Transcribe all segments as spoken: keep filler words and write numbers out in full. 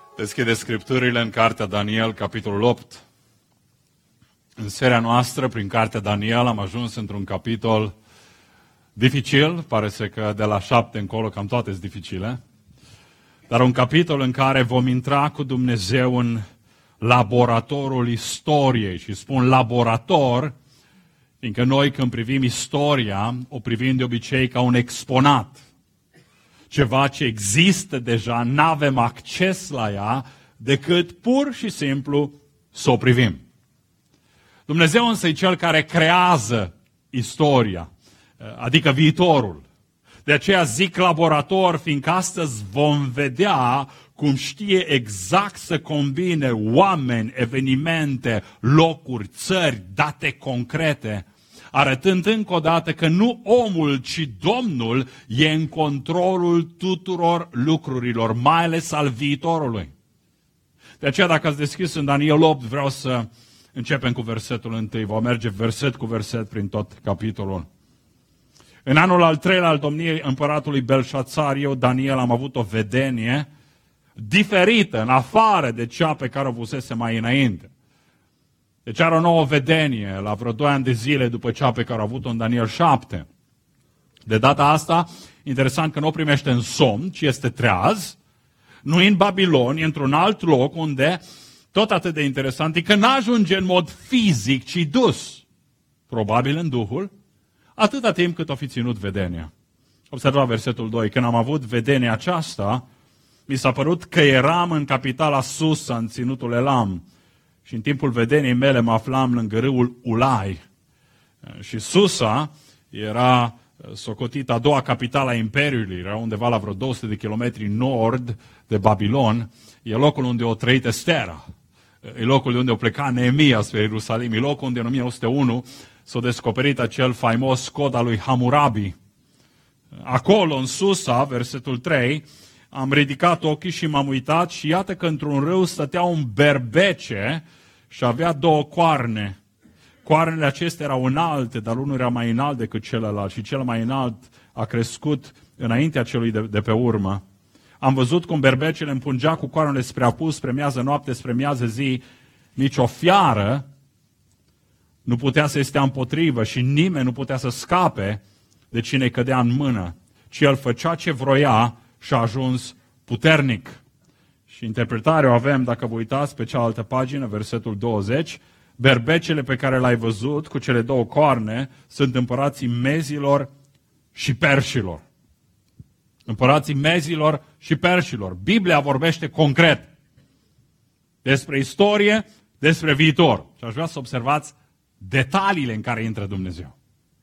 Deschide Scripturile în Cartea Daniel, capitolul opt. În seria noastră, prin Cartea Daniel, am ajuns într-un capitol dificil, pare să că de la șapte încolo cam toate sunt dificile, dar un capitol în care vom intra cu Dumnezeu în laboratorul istoriei. Și spun laborator, fiindcă noi când privim istoria, o privim de obicei ca un exponat. Ceva ce există deja, n-avem acces la ea, decât pur și simplu să o privim. Dumnezeu însă e Cel care creează istoria, adică viitorul. De aceea zic laborator, fiindcă astăzi vom vedea cum știe exact să combine oameni, evenimente, locuri, țări, date concrete, arătând încă o dată că nu omul, ci Domnul e în controlul tuturor lucrurilor, mai ales al viitorului. De aceea, dacă ați deschis în Daniel opt, vreau să începem cu versetul întâi. Vom merge verset cu verset prin tot capitolul. În anul al treilea al domniei împăratului Belșațar, eu, Daniel, am avut o vedenie diferită, în afară de cea pe care o avusese mai înainte. Deci are o nouă vedenie, la vreo doi ani de zile după cea pe care a avut-o în Daniel șapte. De data asta, interesant că nu o primește în somn, ci este treaz, nu e în Babilon, e într-un alt loc unde, tot atât de interesant, e că n-ajunge în mod fizic, ci dus, probabil în Duhul, atâta timp cât o fi ținut vedenia. Observa versetul doi, când am avut vedenia aceasta, mi s-a părut că eram în capitala Susa, în ținutul Elam, și în timpul vedeniei mele mă aflam lângă râul Ulai. Și Susa era socotită a doua capitală a Imperiului, era undeva la vreo două sute de kilometri nord de Babilon. E locul unde o trăit Estera. E locul unde o pleca Neemia spre Ierusalim. E locul unde în o mie nouă sute unu s-a descoperit acel faimos cod al lui Hammurabi. Acolo, în Susa, versetul trei, am ridicat ochii și m-am uitat și iată că într-un râu stătea un berbece și avea două coarne. Coarnele acestea erau înalte, dar unul era mai înalt decât celălalt și cel mai înalt a crescut înaintea celui de, de pe urmă. Am văzut cum berbecele împungea cu coarnele spre apus, spre miază noapte, spre miază zi. Nici o fiară nu putea să stea împotrivă și nimeni nu putea să scape de cine cădea în mână, ci el făcea ce vroia și a ajuns puternic. Și interpretarea o avem, dacă vă uitați pe cealaltă pagină, versetul douăzeci, berbecele pe care l-ai văzut cu cele două coarne sunt împărații mezilor și perșilor. Împărații mezilor și perșilor. Biblia vorbește concret despre istorie, despre viitor. Și aș vrea să observați detaliile în care intră Dumnezeu.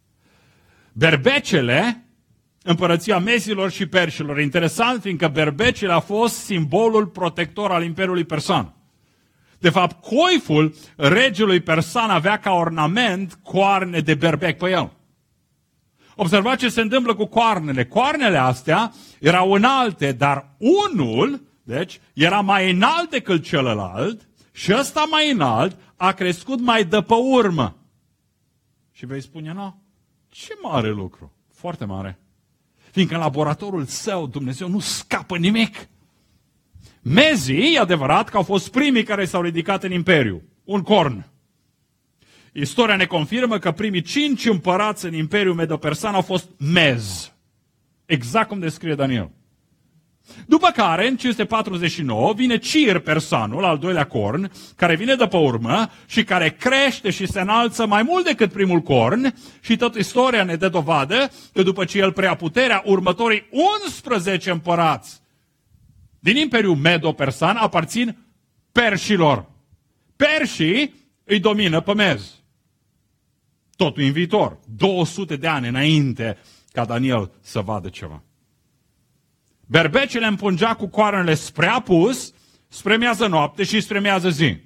Berbecele, împărăția mezilor și perșilor. Interesant, fiindcă berbecele a fost simbolul protector al Imperiului Persan. De fapt, coiful regelui persan avea ca ornament coarne de berbec pe el. Observați ce se întâmplă cu coarnele. Coarnele astea erau înalte, dar unul, deci, era mai înalt decât celălalt și ăsta mai înalt a crescut mai de pe urmă. Și vei spune, nu, ce mare lucru, foarte mare. Fiindcă în laboratorul său Dumnezeu nu scapă nimic. Mezii, e adevărat că au fost primii care s-au ridicat în imperiu. Un corn. Istoria ne confirmă că primii cinci împărați în Imperiul Medo-Persan au fost mezi. Exact cum descrie Daniel. După care, în cinci sute patruzeci și nouă, vine Cir Persanul, al doilea corn, care vine de pe urmă și care crește și se înalță mai mult decât primul corn și tot istoria ne dă dovadă că după ce el preia puterea, următorii unsprezece împărați din Imperiul Medo-Persan aparțin perșilor. Perșii îi domină pe mezi. Totul în viitor. două sute de ani înainte ca Daniel să vadă ceva. Berbecele împungea cu coarnele spre apus, spre miază noapte și spre miază zi.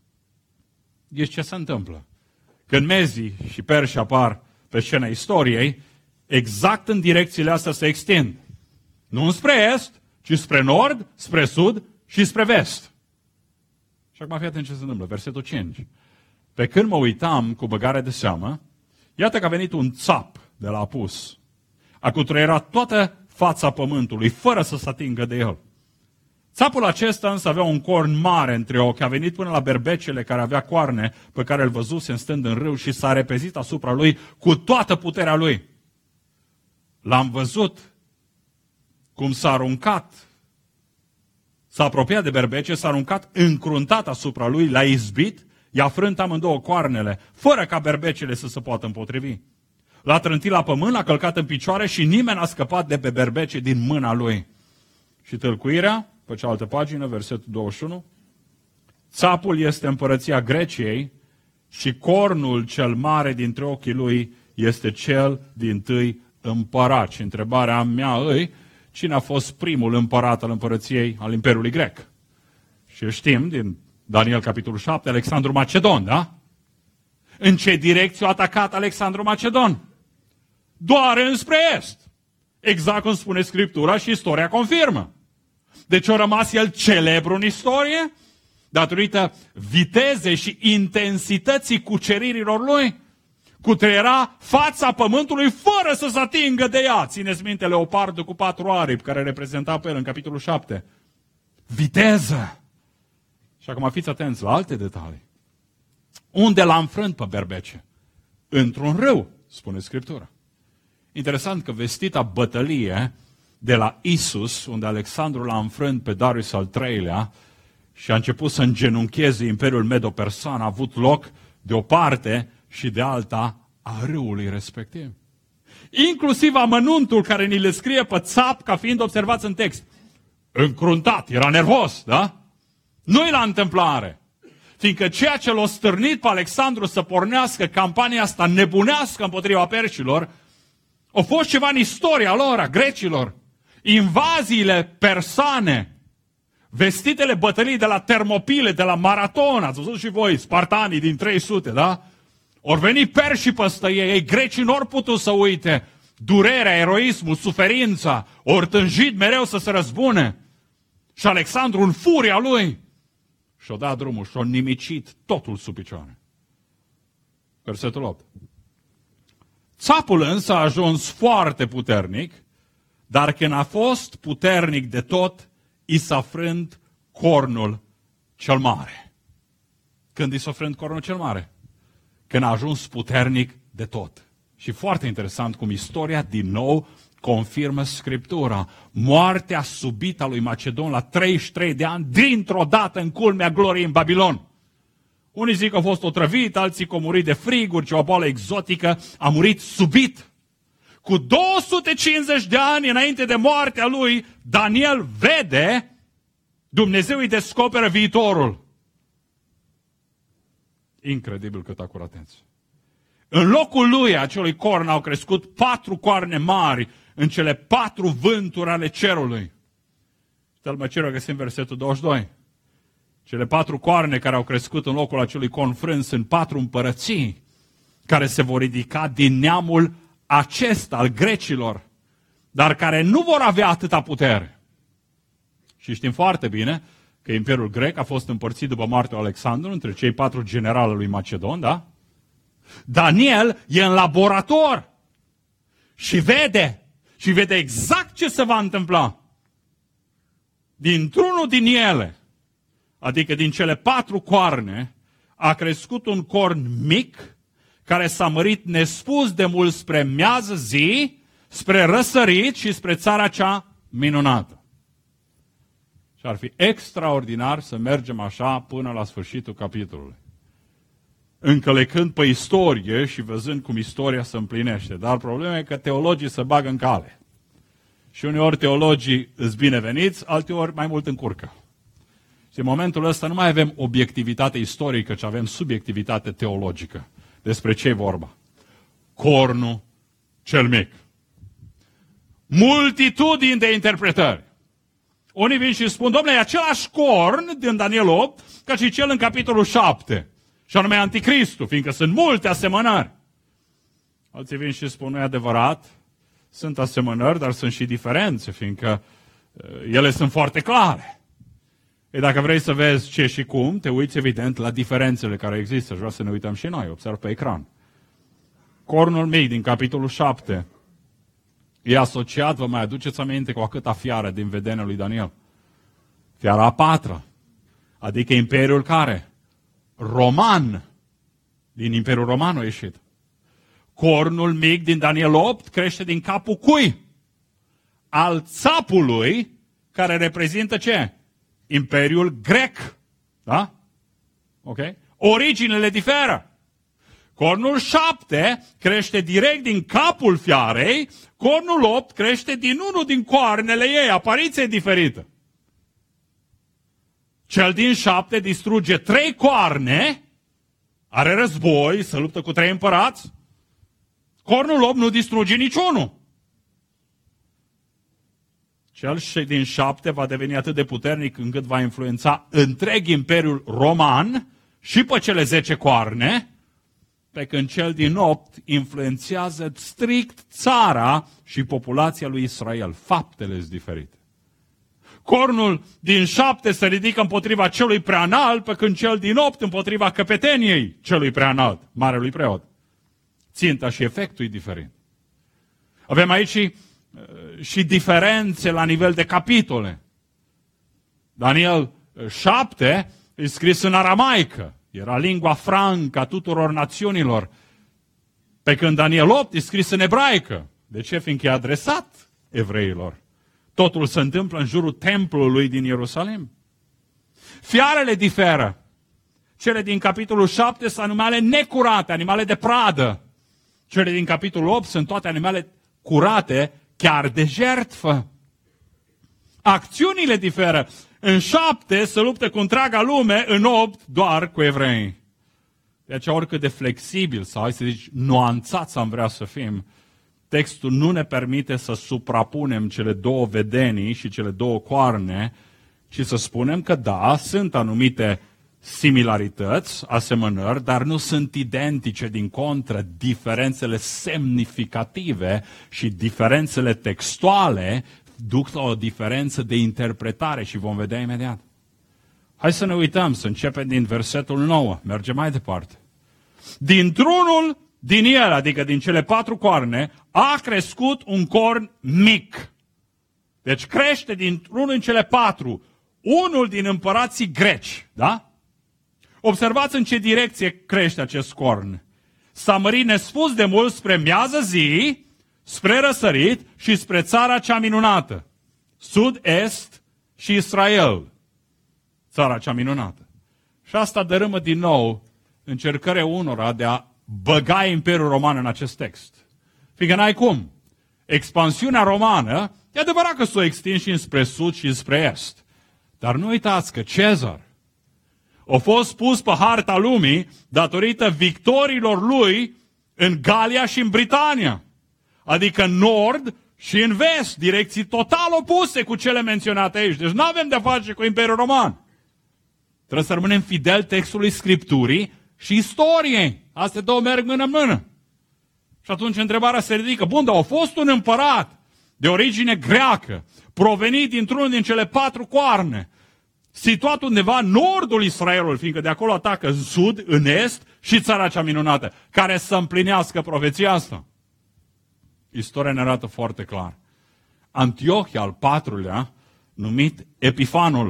Deci ce se întâmplă? Când mezii și perși apar pe scena istoriei, exact în direcțiile astea se extind. Nu spre est, ci spre nord, spre sud și spre vest. Și acum fii atent ce se întâmplă. Versetul cinci. Pe când mă uitam cu băgare de seamă, iată că a venit un țap de la apus. A cutreierat toată fața pământului, fără să se atingă de el. Țapul acesta însă avea un corn mare între ochi, a venit până la berbecele care avea coarne, pe care îl văzuse stând în râu și s-a repezit asupra lui cu toată puterea lui. L-am văzut cum s-a aruncat, s-a apropiat de berbece, s-a aruncat încruntat asupra lui, l-a izbit, i-a frânt amândouă coarnele, fără ca berbecele să se poată împotrivi. L-a trântit la pământ, l-a călcat în picioare și nimeni n-a scăpat de pe berbece din mâna lui. Și tâlcuirea, pe cealaltă pagină, versetul douăzeci și unu, țapul este împărăția Greciei și cornul cel mare dintre ochii lui este cel dintâi împărat. Și întrebarea mea îi, cine a fost primul împărat al împărăției al Imperiului Grec? Și știm din Daniel capitolul șapte, Alexandru Macedon, da? În ce direcție a atacat Alexandru Macedon? Doar înspre est. Exact cum spune Scriptura și istoria confirmă. Deci a rămas el celebru în istorie, datorită vitezei și intensității cuceririlor lui, cutreiera fața pământului fără să se atingă de ea. Țineți minte leopardul cu patru aripi, care reprezenta pe el în capitolul șapte. Viteză! Și acum fiți atenți la alte detalii. Unde l-a înfrânt pe berbece? Într-un râu, spune Scriptura. Interesant că vestita bătălie de la Isus, unde Alexandru l-a înfrânt pe Darius al treilea și a început să îngenuncheze Imperiul Medo-Persan, a avut loc de o parte și de alta a râului respectiv. Inclusiv amănuntul care ni le scrie pe țap ca fiind observați în text. Încruntat, era nervos, da? Nu-i la întâmplare. Fiindcă ceea ce l-a stârnit pe Alexandru să pornească campania asta nebunească împotriva perșilor, a fost ceva în istoria lor, a grecilor. Invaziile persane, vestitele bătălii de la Termopile, de la Maraton, ați văzut și voi, spartanii din trei sute, da? Ori veni perșii păstă ei, ei grecii nu ori putut să uite durerea, eroismul, suferința, ori tânjit mereu să se răzbune. Și Alexandru, în furia lui, și-a dat drumul și-a nimicit totul sub picioare. Versetul opt. Țapul însă a ajuns foarte puternic, dar când a fost puternic de tot, i s-a frânt cornul cel mare. Când i s-a frânt cornul cel mare? Când a ajuns puternic de tot. Și foarte interesant cum istoria din nou confirmă Scriptura. Moartea subită a lui Macedon la treizeci și trei de ani, dintr-o dată în culmea gloriei în Babilon. Unii zic că a fost otrăvit, alții că a murit de friguri, ce o boală exotică, a murit subit. Cu două sute cincizeci de ani înainte de moartea lui, Daniel vede, Dumnezeu îi descoperă viitorul. Incredibil cât acuratețe. În locul lui, acelui corn, au crescut patru coarne mari în cele patru vânturi ale cerului. Tălmăcirul găsim versetul douăzeci și doi. Cele patru coarne care au crescut în locul acelui corn frâns sunt patru împărății care se vor ridica din neamul acesta al grecilor, dar care nu vor avea atâta putere. Și știm foarte bine că Imperiul Grec a fost împărțit după moartea lui Alexandru între cei patru generali lui Macedon, da? Daniel e în laborator și vede, și vede exact ce se va întâmpla. Dintr-unul din ele, adică din cele patru coarne, a crescut un corn mic care s-a mărit nespus de mult spre miază zi, spre răsărit și spre țara cea minunată. Și ar fi extraordinar să mergem așa până la sfârșitul capitolului, încălecând pe istorie și văzând cum istoria se împlinește. Dar problema e că teologii se bagă în cale. Și uneori teologii îs bineveniți, alteori mai mult încurcă. Și în momentul ăsta nu mai avem obiectivitate istorică, ci avem subiectivitate teologică. Despre ce e vorba? Cornul cel mic. Multitudini de interpretări. Unii vin și spun, domnule, e același corn din Daniel opt ca și cel în capitolul șapte. Și anume Anticristul, fiindcă sunt multe asemănări. Alții vin și spun, nu e adevărat, sunt asemănări, dar sunt și diferențe, fiindcă ele sunt foarte clare. E dacă vrei să vezi ce și cum, te uiți evident la diferențele care există. Și vreau să ne uităm și noi, observ pe ecran. Cornul mic din capitolul șapte e asociat, vă mai aduceți aminte, cu a câta fiară din vedenia lui Daniel? fiara a patra, adică imperiul care? Roman. Din Imperiul Roman a ieșit. Cornul mic din Daniel opt crește din capul cui? Al țapului, care reprezintă ce? Imperiul grec. Da? Ok? Originele diferă. Cornul șapte crește direct din capul fiarei, cornul opt crește din unul din coarnele ei, apariție e diferită. Cel din șapte distruge trei coarne, are război, se luptă cu trei împărați. Cornul opt nu distruge niciunul. Cel din șapte va deveni atât de puternic încât va influența întreg Imperiul Roman și pe cele zece coarne, pe când cel din opt influențează strict țara și populația lui Israel. Faptele sunt diferite. Cornul din șapte se ridică împotriva celui prea înalt, pe când cel din opt împotriva căpeteniei celui prea înalt, marelui preot. Ținta și efectul e diferit. Avem aici și, și diferențe la nivel de capitole. Daniel șapte e scris în aramaică. Era lingua franca tuturor națiunilor. Pe când Daniel opt e scris în ebraică. De ce? Fiindcă e adresat evreilor. Totul se întâmplă în jurul templului din Ierusalim. Fiarele diferă. Cele din capitolul șapte sunt animale necurate, animale de pradă. Cele din capitolul opt sunt toate animale curate, chiar de jertfă. Acțiunile diferă. În șapte se luptă cu întreaga lume, în opt doar cu evrei. De aceea, oricât de flexibil sau, hai să zici, nuanțați am vrea să fim, textul nu ne permite să suprapunem cele două vedenii și cele două coarne, ci să spunem că da, sunt anumite similarități, asemănări, dar nu sunt identice, din contră, diferențele semnificative și diferențele textuale duc la o diferență de interpretare și vom vedea imediat. Hai să ne uităm, să începem din versetul nouă, mergem mai departe. Dintr-unul din el, adică din cele patru coarne, a crescut un corn mic. Deci crește dintr-unul din cele patru, unul din împărații greci, da? Observați în ce direcție crește acest corn. S-a mărit nespus de mult spre miază zi, spre răsărit și spre țara cea minunată. Sud-est și Israel. Țara cea minunată. Și asta dărâmă din nou încercarea unora de a băga Imperiul Roman în acest text. Fiindcă n-ai cum. Expansiunea romană, e adevărat că s-o extins și înspre sud și înspre est. Dar nu uitați că Cezar a fost pus pe harta lumii datorită victoriilor lui în Galia și în Britania. Adică în nord și în vest, direcții total opuse cu cele menționate aici. Deci nu avem de-a face cu Imperiul Roman. Trebuie să rămânem fideli textului Scripturii și istoriei. Astea două merg mână-mână. Și atunci întrebarea se ridică, bun, dar a fost un împărat de origine greacă, provenit dintr-unul din cele patru coarne, situat undeva în nordul Israelului, fiindcă de acolo atacă în sud, în est și țara cea minunată, care să împlinească profeția asta. Istoria ne arată foarte clar. Antiohia al patrulea, numit Epifanul.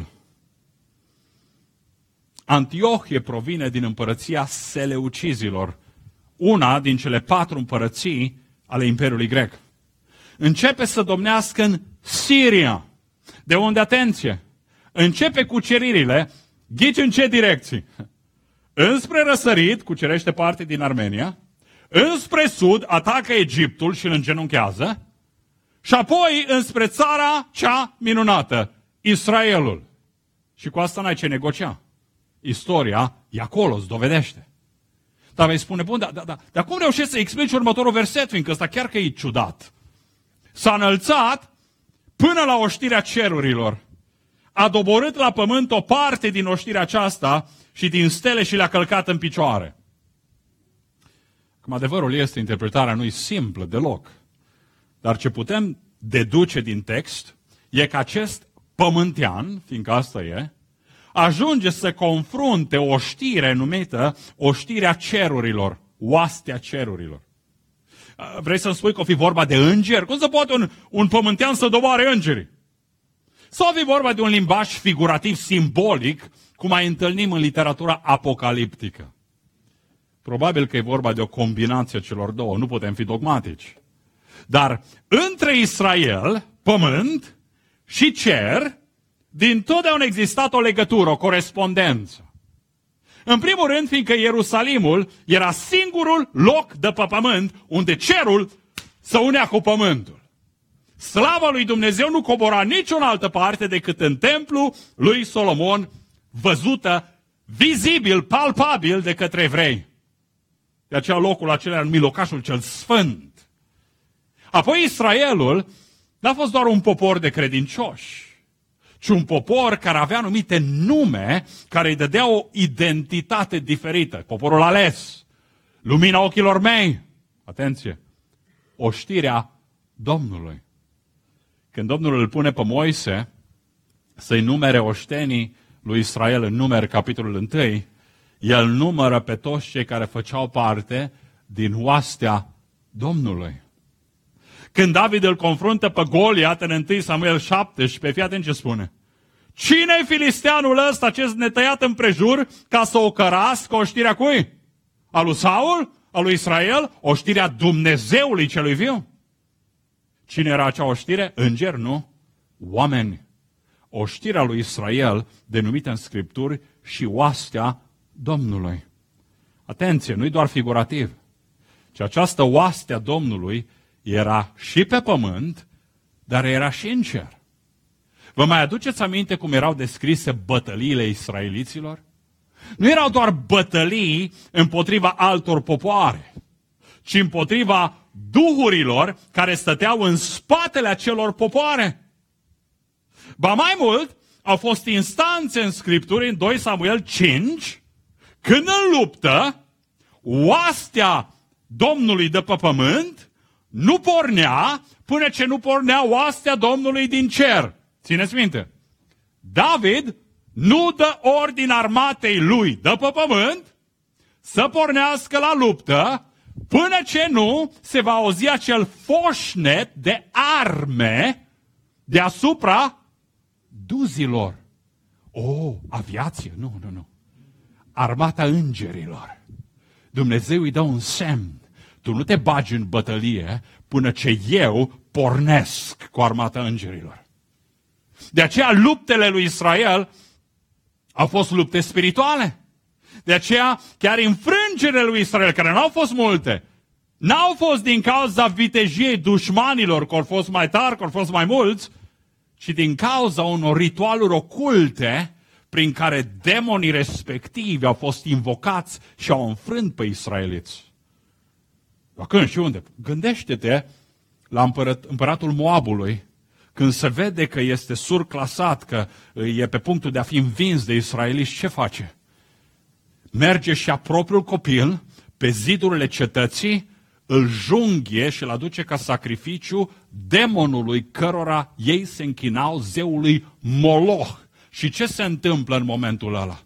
Antiohie provine din împărăția Seleucizilor, una din cele patru împărății ale Imperiului Grec. Începe să domnească în Siria, de unde, atenție, începe cuceririle, ghici în ce direcții? Înspre răsărit, cucerește parte din Armenia, înspre sud, atacă Egiptul și îl îngenunchează, și apoi înspre țara cea minunată, Israelul. Și cu asta n-ai ce negocia. Istoria e acolo, îți dovedește. Dar vei spune, bun, dar da, da, da, cum reușești să explici următorul verset, fiindcă ăsta chiar că e ciudat. S-a înălțat până la oștirea cerurilor. A doborât la pământ o parte din oștirea aceasta și din stele și le-a călcat în picioare. Cum adevărul este, interpretarea nu e simplă deloc. Dar ce putem deduce din text e că acest pământean, fiindcă asta e, ajunge să confrunte o știre numită oștirea cerurilor, oastea cerurilor. Vrei să-mi spui că o fi vorba de îngeri? Cum se poate un, un pământean să doboare îngerii? sau fi vorba de un limbaj figurativ, simbolic, cum mai întâlnim în literatura apocaliptică. Probabil că e vorba de o combinație celor două, nu putem fi dogmatici. Dar între Israel, pământ și cer, dintotdeauna a existat o legătură, o corespondență. În primul rând, fiindcă Ierusalimul era singurul loc de pe pământ unde cerul se unea cu pământul. Slava lui Dumnezeu nu cobora nicio altă parte decât în templu lui Solomon, văzută, vizibil, palpabil de către evrei. De aceea locul acela era numit locașul cel sfânt. Apoi Israelul n-a fost doar un popor de credincioși, ci un popor care avea anumite nume care îi dădea o identitate diferită. Poporul ales, lumina ochilor mei, atenție, oștirea Domnului. Când Domnul îl pune pe Moise să-i numere oștenii lui Israel în Numeri, capitolul unu, el numără pe toți cei care făceau parte din oastea Domnului. Când David îl confruntă pe Goliat în întâi Samuel șaptesprezece, fii atent ce spune. Cine-i filisteanul ăsta ce-s netăiat împrejur ca să o cărască oștirea cui? A lui Saul? A lui Israel? Oștirea Dumnezeului celui viu? Cine era acea oștire? Îngeri, nu? Oameni. Oștirea lui Israel, denumită în Scripturi și oastea Domnului. Atenție, nu-i doar figurativ, ci această oaste a Domnului era și pe pământ, dar era și în cer. Vă mai aduceți aminte cum erau descrise bătăliile israeliților? Nu erau doar bătălii împotriva altor popoare, ci împotriva duhurilor care stăteau în spatele acelor popoare. Ba mai mult, au fost instanțe în Scripturi, în doi Samuel cinci, când în luptă, oastea Domnului de pe pământ nu pornea până ce nu pornea oastea Domnului din cer. Țineți minte, David nu dă ordin armatei lui de pe pământ să pornească la luptă până ce nu se va auzi acel foșnet de arme deasupra duzilor. O, aviație? Nu, nu, nu. Armata îngerilor. Dumnezeu îi dă un semn. Tu nu te bagi în bătălie până ce eu pornesc cu armata îngerilor. De aceea luptele lui Israel au fost lupte spirituale. De aceea chiar înfrângerile lui Israel, care n-au fost multe, n-au fost din cauza vitejiei dușmanilor, că au fost mai tari, că au fost mai mulți, ci din cauza unor ritualuri oculte prin care demonii respectivi au fost invocați și au înfrânt pe israeliți. Dar când și unde? Gândește-te la împărat, împăratul Moabului, când se vede că este surclasat, că e pe punctul de a fi învins de israeliți, ce face? Merge și a propriul copil pe zidurile cetății, îl junghie și îl aduce ca sacrificiu demonului cărora ei se închinau, zeului Moloch. Și ce se întâmplă în momentul ăla?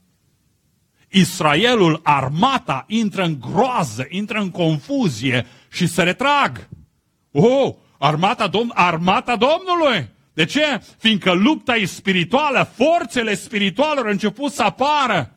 Israelul, armata, intră în groază, intră în confuzie și se retrag. Oh, armata, Domn- armata Domnului! De ce? Fiindcă lupta e spirituală, forțele spirituale au început să apară.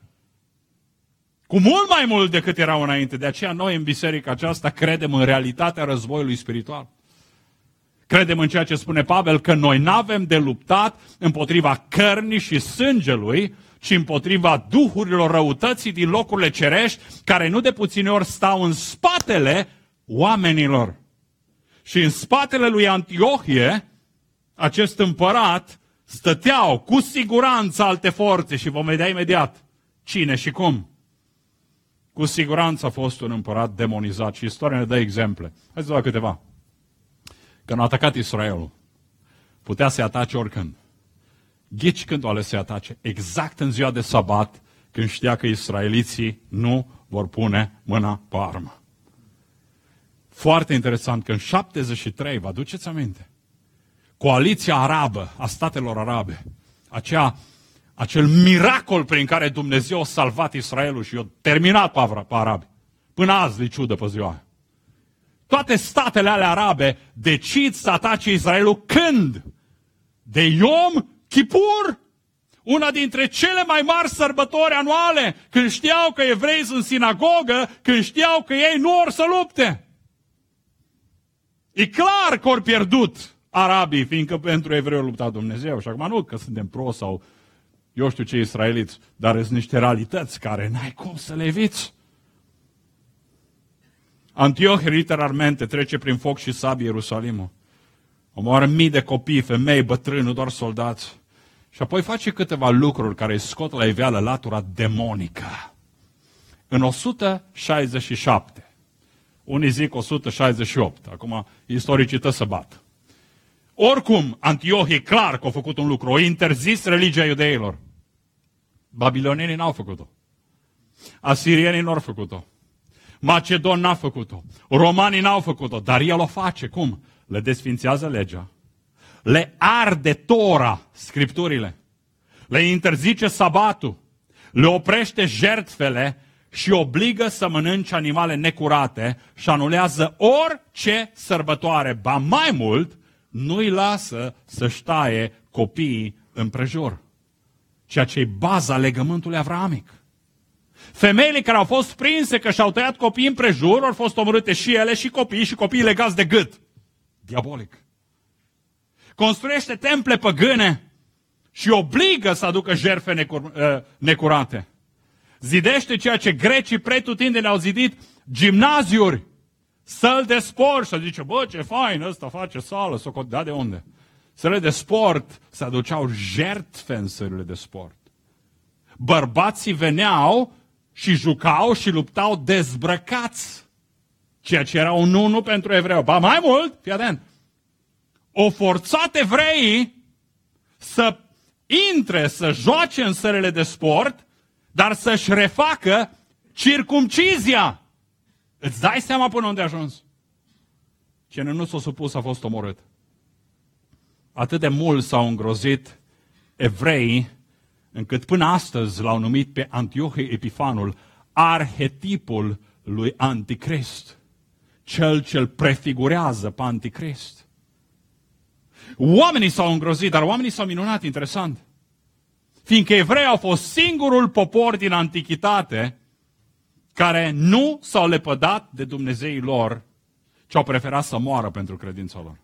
Cu mult mai mult decât erau înainte. De aceea noi în biserica aceasta credem în realitatea războiului spiritual. Credem în ceea ce spune Pavel, că noi n-avem de luptat împotriva cărnii și sângelui, ci împotriva duhurilor răutății din locurile cerești, care nu de puține ori stau în spatele oamenilor. Și în spatele lui Antiohie, acest împărat, stăteau cu siguranță alte forțe și vom vedea imediat cine și cum. Cu siguranță a fost un împărat demonizat și istoria ne dă exemple. Hai să dau câteva. Când a atacat Israelul, putea să-i atace oricând. Ghici când o ales să-i atace? Exact în ziua de sabat, când știa că israeliții nu vor pune mâna pe armă. Foarte interesant că în șaptezeci și trei, vă aduceți aminte, coaliția arabă a statelor arabe, acea, acel miracol prin care Dumnezeu a salvat Israelul și i-a terminat pe arabi, până azi li ciudă pe ziua aia. Toate statele ale arabe decid să atace Israelul când? De Yom Kipur, una dintre cele mai mari sărbători anuale, când știau că evreii sunt în sinagogă, când știau că ei nu or să lupte. E clar că ori pierdut arabii, fiindcă pentru evrei a luptat Dumnezeu. Și acum nu că suntem pro sau eu știu ce israeliți, dar sunt niște realități care n-ai cum să le eviți. Antioh literalmente trece prin foc și sabie Ierusalimul. Omoară mii de copii, femei, bătrâni, nu doar soldați. Și apoi face câteva lucruri care îi scot la iveală latura demonică. În o sută șaizeci și șapte, unii zic o sută șaizeci și opt, acum istoricii tă să bat. Oricum, Antioh e clar că a făcut un lucru, a interzis religia iudeilor. Babilonienii n-au făcut-o. Asirienii n-au făcut-o. Macedon n-a făcut-o. Romanii n-au făcut-o, dar el o face. Cum? Le desfințează legea. Le arde Tora, scripturile. Le interzice sabatul. Le oprește jertfele și obligă să mănânce animale necurate și anulează orice sărbătoare. Ba mai mult, nu-i lasă să-și taie copiii împrejur. Ceea ce e baza legământului avramic. Femeile care au fost prinse că și-au tăiat copiii împrejur, au fost omorâte și ele și copiii și copiii legați de gât. Diabolic. Construiește temple păgâne și obligă să aducă jertfe necur, necurate. Zidește ceea ce grecii pretutindeni au zidit, gimnaziuri, săli de sport. Și zice, bă, ce fain, ăsta face sală, s-o da de unde? Sălile de sport, se aduceau jertfe în sălile de sport. Bărbații veneau și jucau și luptau dezbrăcați. Ceea ce era un unu pentru evreu. Ba mai mult, fii atent, o forțat evreii să intre, să joace în sălile de sport, dar să-și refacă circumcizia. Îți dai seama până unde a ajuns? Cine nu s-a supus a fost omorât. Atât de mult s-au îngrozit evreii, încât până astăzi l-au numit pe Antioh Epifanul arhetipul lui Anticrist. Cel ce-l prefigurează pe Anticrist. Oamenii s-au îngrozit, dar oamenii s-au minunat, interesant. Fiindcă evreii au fost singurul popor din antichitate care nu s-au lepădat de Dumnezeii lor, ci au preferat să moară pentru credința lor.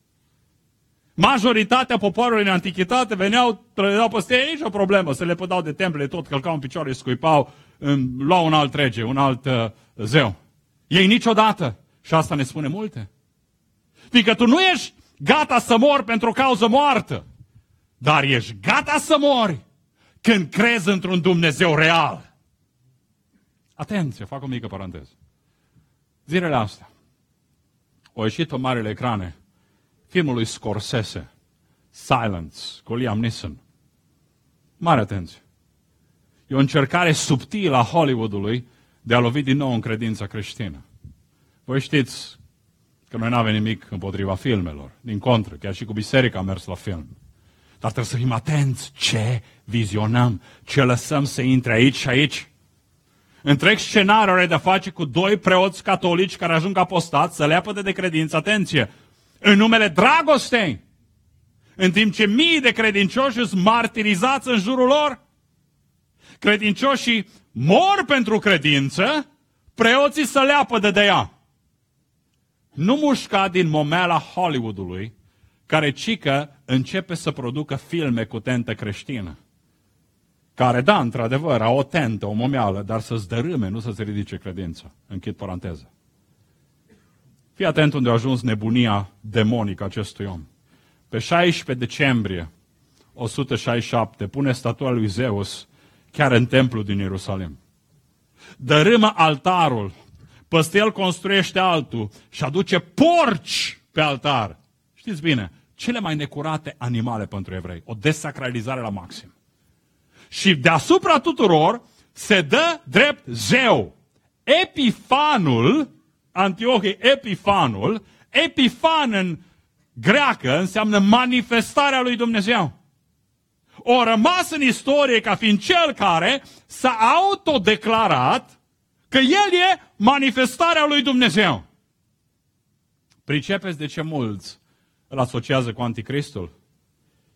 Majoritatea poporului în antichitate veneau, trădeau peste ei, nici o problemă, se lepădau de temple, tot călcau în picioare, scuipau, luau un alt rege, un alt uh, zeu. Ei niciodată, și asta ne spune multe, fiindcă tu nu ești gata să mori pentru o cauză moartă, dar ești gata să mori când crezi într-un Dumnezeu real. Atenție, fac o mică paranteză. Zilele astea au ieșit pe marele ecrane filmul lui Scorsese, Silence, cu Liam Neeson. Mare atenție. E o încercare subtilă a Hollywoodului de a lovi din nou în credința creștină. Voi știți că noi n-avem nimic împotriva filmelor. Din contră, chiar și cu biserica am mers la film. Dar trebuie să fim atenți ce vizionăm, ce lăsăm să intre aici și aici. Întreg scenariul are de-a face cu doi preoți catolici care ajung apostați, să leapădă de credință. Atenție! În numele dragostei, în timp ce mii de credincioși sunt martirizați în jurul lor, credincioșii mor pentru credință, preoții să leapădă de ea. Nu mușca din momeala Hollywoodului, care cică începe să producă filme cu tentă creștină. Care, da, într-adevăr, au o tentă, o momeală, dar să-ți dărâme, nu să-ți ridice credința. Închid paranteză. Fii atent unde a ajuns nebunia demonică acestui om. Pe șaisprezece decembrie o sută șaizeci și șapte pune statua lui Zeus chiar în templul din Ierusalim. Dărâmă altarul, peste el construiește altul și aduce porci pe altar. Știți bine, cele mai necurate animale pentru evrei. O desacralizare la maxim. Și deasupra tuturor se dă drept zeu. Epifanul, Antiohie Epifanul, Epifan în greacă înseamnă manifestarea lui Dumnezeu. O rămas în istorie ca fiind cel care s-a autodeclarat că el e manifestarea lui Dumnezeu. Pricepeți de ce mulți îl asociază cu Anticristul?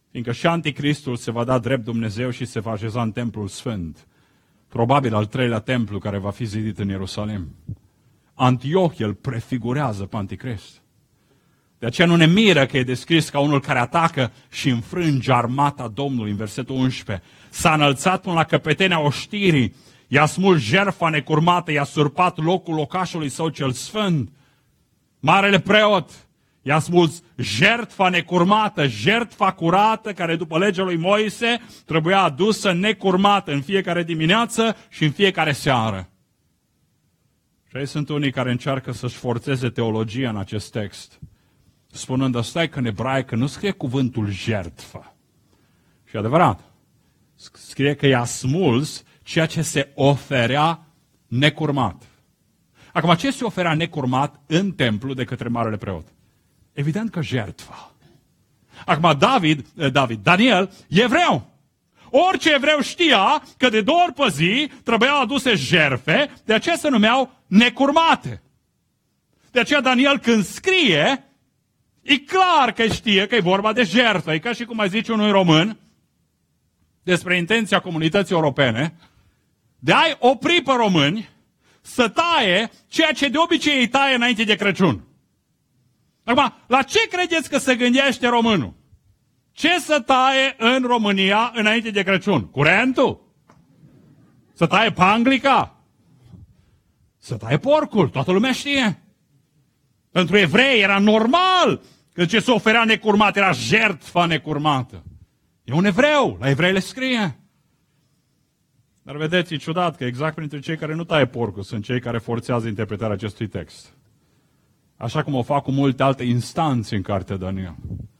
Fiindcă și Anticristul se va da drept Dumnezeu și se va așeza în templul sfânt. Probabil al treilea templu care va fi zidit în Ierusalim. Antioch, el prefigurează pe Anticrist. De aceea nu ne miră că e descris ca unul care atacă și înfrânge armata Domnului în versetul unsprezece. S-a înălțat până la căpetenia oștirii, i-a smuls jertfa necurmată, i-a surpat locul locașului său cel sfânt. Marele preot i-a smuls jertfa necurmată, jertfa curată, care după legea lui Moise trebuia adusă necurmată în fiecare dimineață și în fiecare seară. Și aici sunt unii care încearcă să-și forțeze teologia în acest text, spunând, stai că în ebraică nu scrie cuvântul jertfă. Și adevărat, scrie că i-a smuls ceea ce se oferea necurmat. Acum, ce se oferea necurmat în templu de către marele preot? Evident că jertfa. Acum, David, David, Daniel, evreu. Orice evreu știa că de două ori pe zi trebuiau aduse jertfe, de aceea se numeau necurmate. De aceea Daniel când scrie, e clar că știe că e vorba de jertfă. E ca și cum mai zice unui român despre intenția comunității europene de a-i opri pe români să taie ceea ce de obicei îi taie înainte de Crăciun. Acum, la ce credeți că se gândește românul? Ce să taie în România înainte de Crăciun? Curentul? Să taie panglica? Să taie porcul, toată lumea știe. Pentru evrei era normal că ce se oferea necurmat era jertfa necurmată. E un evreu, la evrei le scrie. Dar vedeți, e ciudat că exact printre cei care nu taie porcul sunt cei care forțează interpretarea acestui text. Așa cum o fac cu multe alte instanțe în cartea Daniel.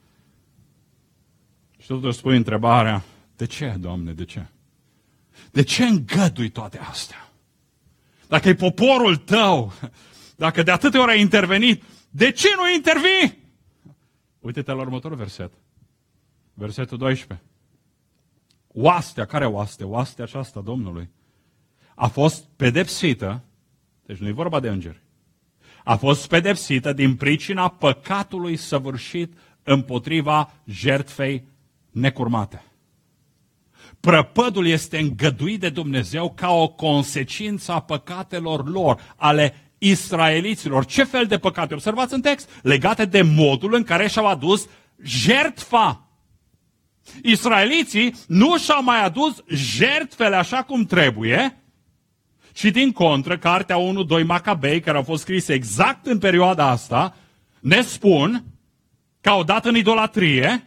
Și totuși spui întrebarea, de ce, Doamne, de ce? De ce îngădui toate astea? Dacă e poporul tău, dacă de atâtea ori ai intervenit, de ce nu intervii? Uite-te la următorul verset. Versetul doisprezece. Oastea, care oaste? Oastea aceasta Domnului a fost pedepsită, deci nu e vorba de îngeri, a fost pedepsită din pricina păcatului săvârșit împotriva jertfei necurmate. Prăpădul este îngăduit de Dumnezeu ca o consecință a păcatelor lor, ale israeliților. Ce fel de păcate? Observați în text, legate de modul în care și-au adus jertfa. Israeliții nu și-au mai adus jertfele așa cum trebuie, și din contră, cartea unu doi Macabei, care au fost scrise exact în perioada asta, ne spun că au dat în idolatrie.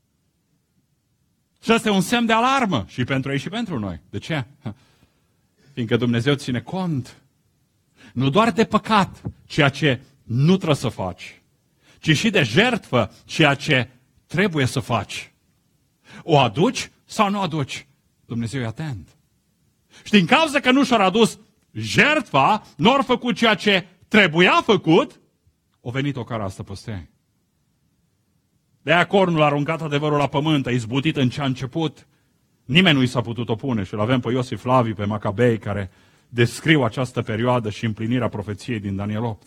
Și ăsta e un semn de alarmă și pentru ei și pentru noi. De ce? Fiindcă Dumnezeu ține cont nu doar de păcat, ceea ce nu trebuie să faci, ci și de jertfă, ceea ce trebuie să faci. O aduci sau nu aduci? Dumnezeu e atent. Și din cauza că nu și-au adus jertfa, nu au făcut ceea ce trebuia făcut, o venit o cară asta peste ei. De-aia cornul a aruncat adevărul la pământ, a izbutit în ce a început. Nimeni nu i s-a putut opune și îl avem pe Iosif Flavi, pe Macabei, care descriu această perioadă și împlinirea profeției din Daniel opt.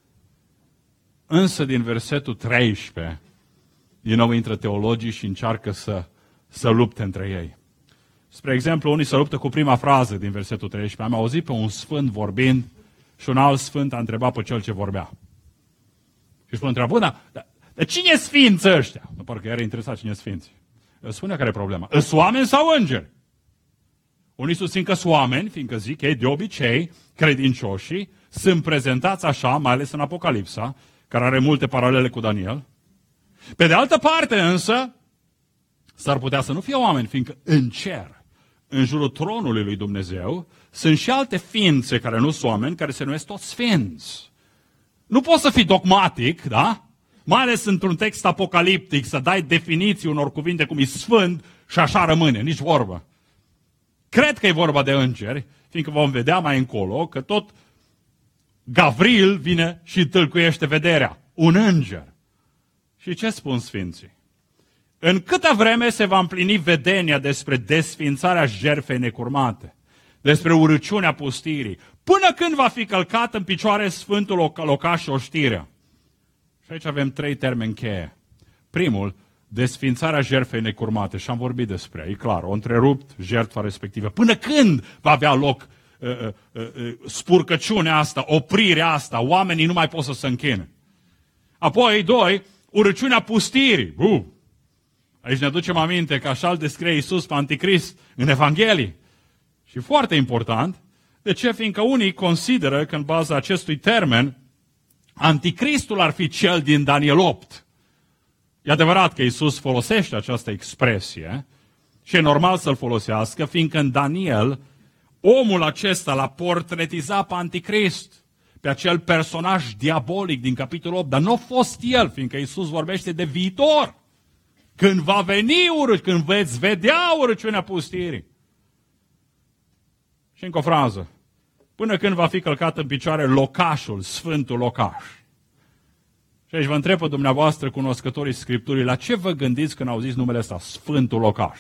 Însă din versetul treisprezece, din nou intră teologii și încearcă să, să lupte între ei. Spre exemplu, unii se luptă cu prima frază din versetul treisprezece. Am auzit pe un sfânt vorbind și un alt sfânt a întrebat pe cel ce vorbea. Și spune întreabă, da, dar dar cine e sfinți ăștia? Nu, parcă era interesat cine e sfinți. Spune care e problema. Îs oameni sau îngeri? Unii susțin că sunt oameni, fiindcă zic ei, de obicei, credincioșii sunt prezentați așa, mai ales în Apocalipsa, care are multe paralele cu Daniel. Pe de altă parte însă, s-ar putea să nu fie oameni, fiindcă în cer, în jurul tronului lui Dumnezeu, sunt și alte ființe care nu sunt oameni, care se numesc toți sfinți. Nu poți să fii dogmatic, da? Mai ales într-un text apocaliptic, să dai definiții unor cuvinte cum e sfânt și așa rămâne, nici vorbă. Cred că e vorba de îngeri, fiindcă vom vedea mai încolo că tot Gavril vine și tâlcuiește vederea. Un înger. Și ce spun sfinții? În câtă vreme se va împlini vedenia despre desfințarea jertfei necurmate, despre urăciunea pustirii, până când va fi călcat în picioare Sfântul Locaș și Oștirea. Și aici avem trei termeni cheie. Primul, desfințarea jertfei necurmate, și am vorbit despre ea, e clar, o întrerupt jertfa respectivă. Până când va avea loc uh, uh, uh, spurcăciunea asta, oprirea asta, oamenii nu mai pot să se închine. Apoi, doi, urăciunea pustirii. Uh, aici ne aducem aminte că așa îl descrie Iisus pe Anticrist în Evanghelie. Și foarte important, de ce? Fiindcă unii consideră că în baza acestui termen, Anticristul ar fi cel din Daniel opt. E adevărat că Iisus folosește această expresie și e normal să-l folosească, fiindcă în Daniel, omul acesta l-a portretizat pe Anticrist, pe acel personaj diabolic din capitolul opt, dar nu a fost el, fiindcă Iisus vorbește de viitor. Când va veni urât, când veți vedea urăciunea pustirii. Și încă o frază. Până când va fi călcat în picioare locașul, sfântul locaș. Și aici vă întreb pe dumneavoastră, cunoscătorii Scripturii, la ce vă gândiți când auziți numele ăsta, sfântul locaș?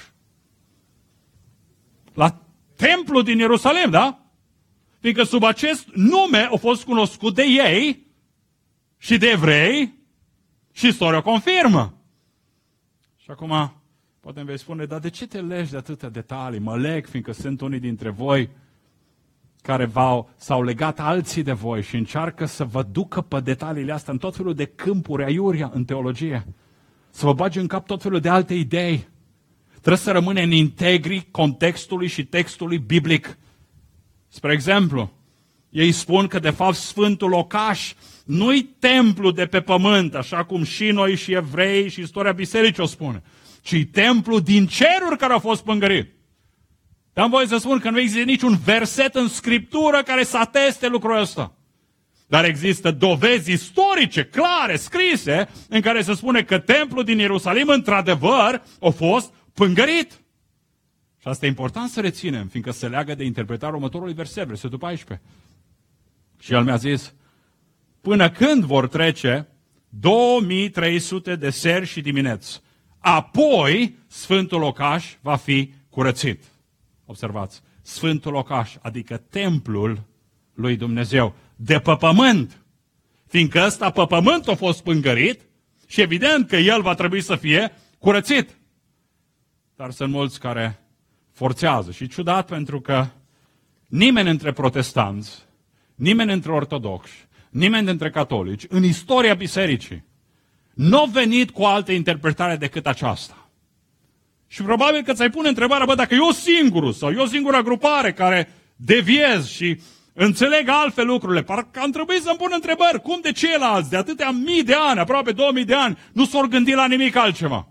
La templul din Ierusalim, da? Fiindcă sub acest nume a fost cunoscut de ei și de evrei și istoria o confirmă. Și acum, poate îmi vei spune, dar de ce te legi de atâtea detalii? Mă leg, fiindcă sunt unii dintre voi care v-au, s-au legat alții de voi și încearcă să vă ducă pe detaliile astea în tot felul de câmpuri aiuria în teologie. Să vă bage în cap tot felul de alte idei. Trebuie să rămâne în integri contextului și textului biblic. Spre exemplu, ei spun că de fapt Sfântul Locaș nu-i templu de pe pământ, așa cum și noi și evrei și istoria bisericii o spune, ci templu din ceruri care a fost pângărit. Dar am voie să spun că nu există niciun verset în Scriptură care să ateste lucrul ăsta. Dar există dovezi istorice, clare, scrise, în care se spune că templul din Ierusalim, într-adevăr, a fost pângărit. Și asta e important să reținem, fiindcă se leagă de interpretarea următorului verset, versetul paisprezece. Și el mi-a zis, până când vor trece două mii trei sute de seri și dimineți, apoi Sfântul Locaș va fi curățit. Observați, Sfântul Locaș, adică templul lui Dumnezeu, de pe pământ, fiindcă ăsta pe pământ a fost pângărit și evident că el va trebui să fie curățit. Dar sunt mulți care forțează și ciudat pentru că nimeni între protestanți, nimeni între ortodoxi, nimeni dintre catolici, în istoria bisericii, nu a venit cu altă interpretare decât aceasta. Și probabil că ți-ai pune întrebarea, bă, dacă eu singurul sau eu singura grupare care deviez și înțeleg altfel lucrurile, parcă am trebuit să-mi pun întrebări, cum de ceilalți, de atâtea mii de ani, aproape două mii de ani, nu s-au gândit la nimic altceva.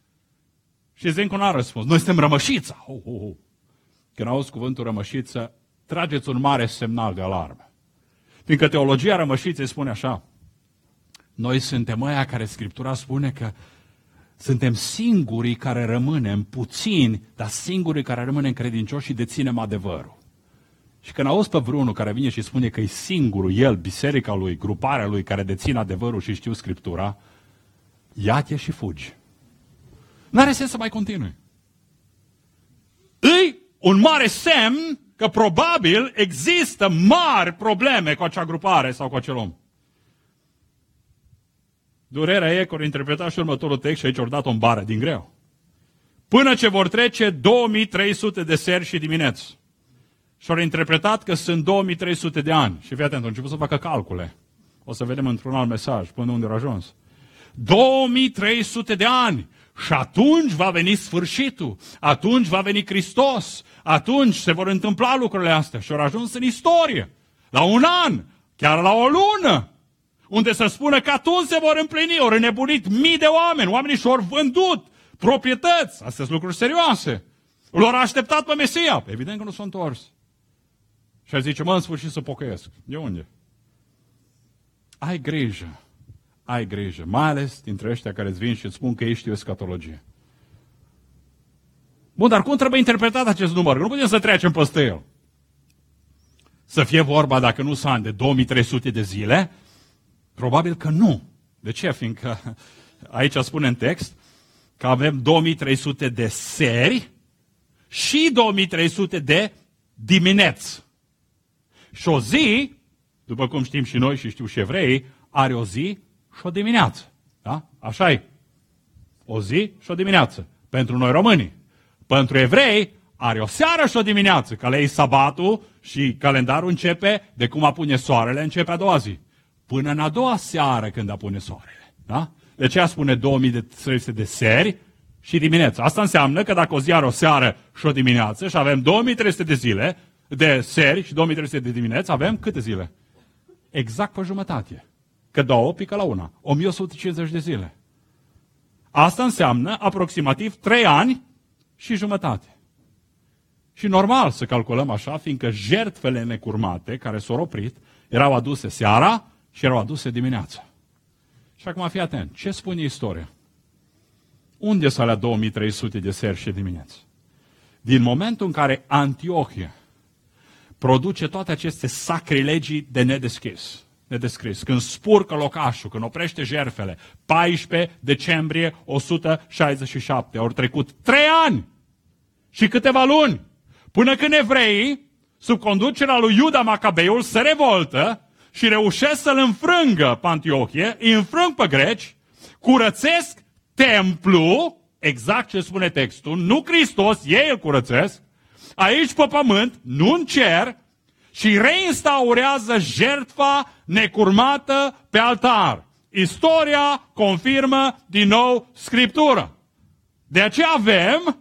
Și Zencu n-a răspuns, noi suntem rămășița. Oh, oh, oh. Când auzi cuvântul rămășiță, trageți un mare semnal de alarmă. Fiindcă teologia rămășiței spune așa, noi suntem ăia care Scriptura spune că suntem singurii care rămânem, puțini, dar singurii care rămânem credincioși și deținem adevărul. Și când auzi pe vreunul care vine și spune că e singurul, el, biserica lui, gruparea lui, care deține adevărul și știu Scriptura, ia-te și fugi. N-are sens să mai continui. E un mare semn că probabil există mari probleme cu acea grupare sau cu acel om. Durerea e că ori interpreta și următorul text și aici ori dat-o în bară, din greu. Până ce vor trece două mii trei sute de seri și dimineți. Și ori interpretat că sunt două mii trei sute de ani. Și fii atent, au început să facă calcule. O să vedem într-un alt mesaj, până unde au ajuns. două mii trei sute de ani. Și atunci va veni sfârșitul. Atunci va veni Hristos. Atunci se vor întâmpla lucrurile astea. Și au ajuns în istorie. La un an. Chiar la o lună. Unde se spune că atunci se vor împlini. Au înnebunit mii de oameni. Oamenii și-au vândut proprietăți. Astea sunt lucruri serioase. L-au așteptat pe Mesia. Evident că nu s-a întors. Și el zice, mă, în sfârșit să pocăiesc. De unde? Ai grijă. Ai grijă. Mai ales dintre ăștia care îți vin și îți spun că ei știu escatologie. Bun, dar cum trebuie interpretat acest număr? Că nu putem să trecem peste el. Să fie vorba, dacă nu sunt de două mii trei sute de zile? Probabil că nu. De ce? Fiindcă aici spune în text că avem două mii trei sute de seri și două mii trei sute de dimineți. Și o zi, după cum știm și noi și știu și evreii, are o zi și o dimineață. Da? Așa e. o zi și o dimineață. Pentru noi românii. Pentru evrei are o seară și o dimineață. Că le iei sabatul și calendarul începe de cum apune soarele, începe a doua zi. Până în a doua seară când apune soarele. Da? De aceea spune două mii trei sute de seri și dimineața. Asta înseamnă că dacă o zi are o seară și o dimineață și avem două mii trei sute de zile, de seri și două mii trei sute de dimineți, avem câte zile? Exact pe jumătate. Că două pică la una. o mie o sută cincizeci de zile. Asta înseamnă aproximativ trei ani și jumătate. Și normal să calculăm așa, fiindcă jertfele necurmate care s-au oprit erau aduse seara și erau aduse dimineața. Și acum fii atent. Ce spune istoria? Unde s-a alea două mii trei sute de seri și dimineți? Din momentul în care Antiohia produce toate aceste sacrilegii de nedescris, nedescris, când spurcă locașul, când oprește jertfele, paisprezece decembrie o sută șaizeci și șapte, au trecut trei ani și câteva luni, până când evreii, sub conducerea lui Iuda Macabeul, se revoltă și reușesc să-l înfrângă pe Antiohie, îi înfrâng pe greci, curățesc templu, exact ce spune textul, nu Hristos, ei îl curățesc, aici pe pământ, nu în cer, și reinstaurează jertfa necurmată pe altar. Istoria confirmă din nou Scriptura. De aceea avem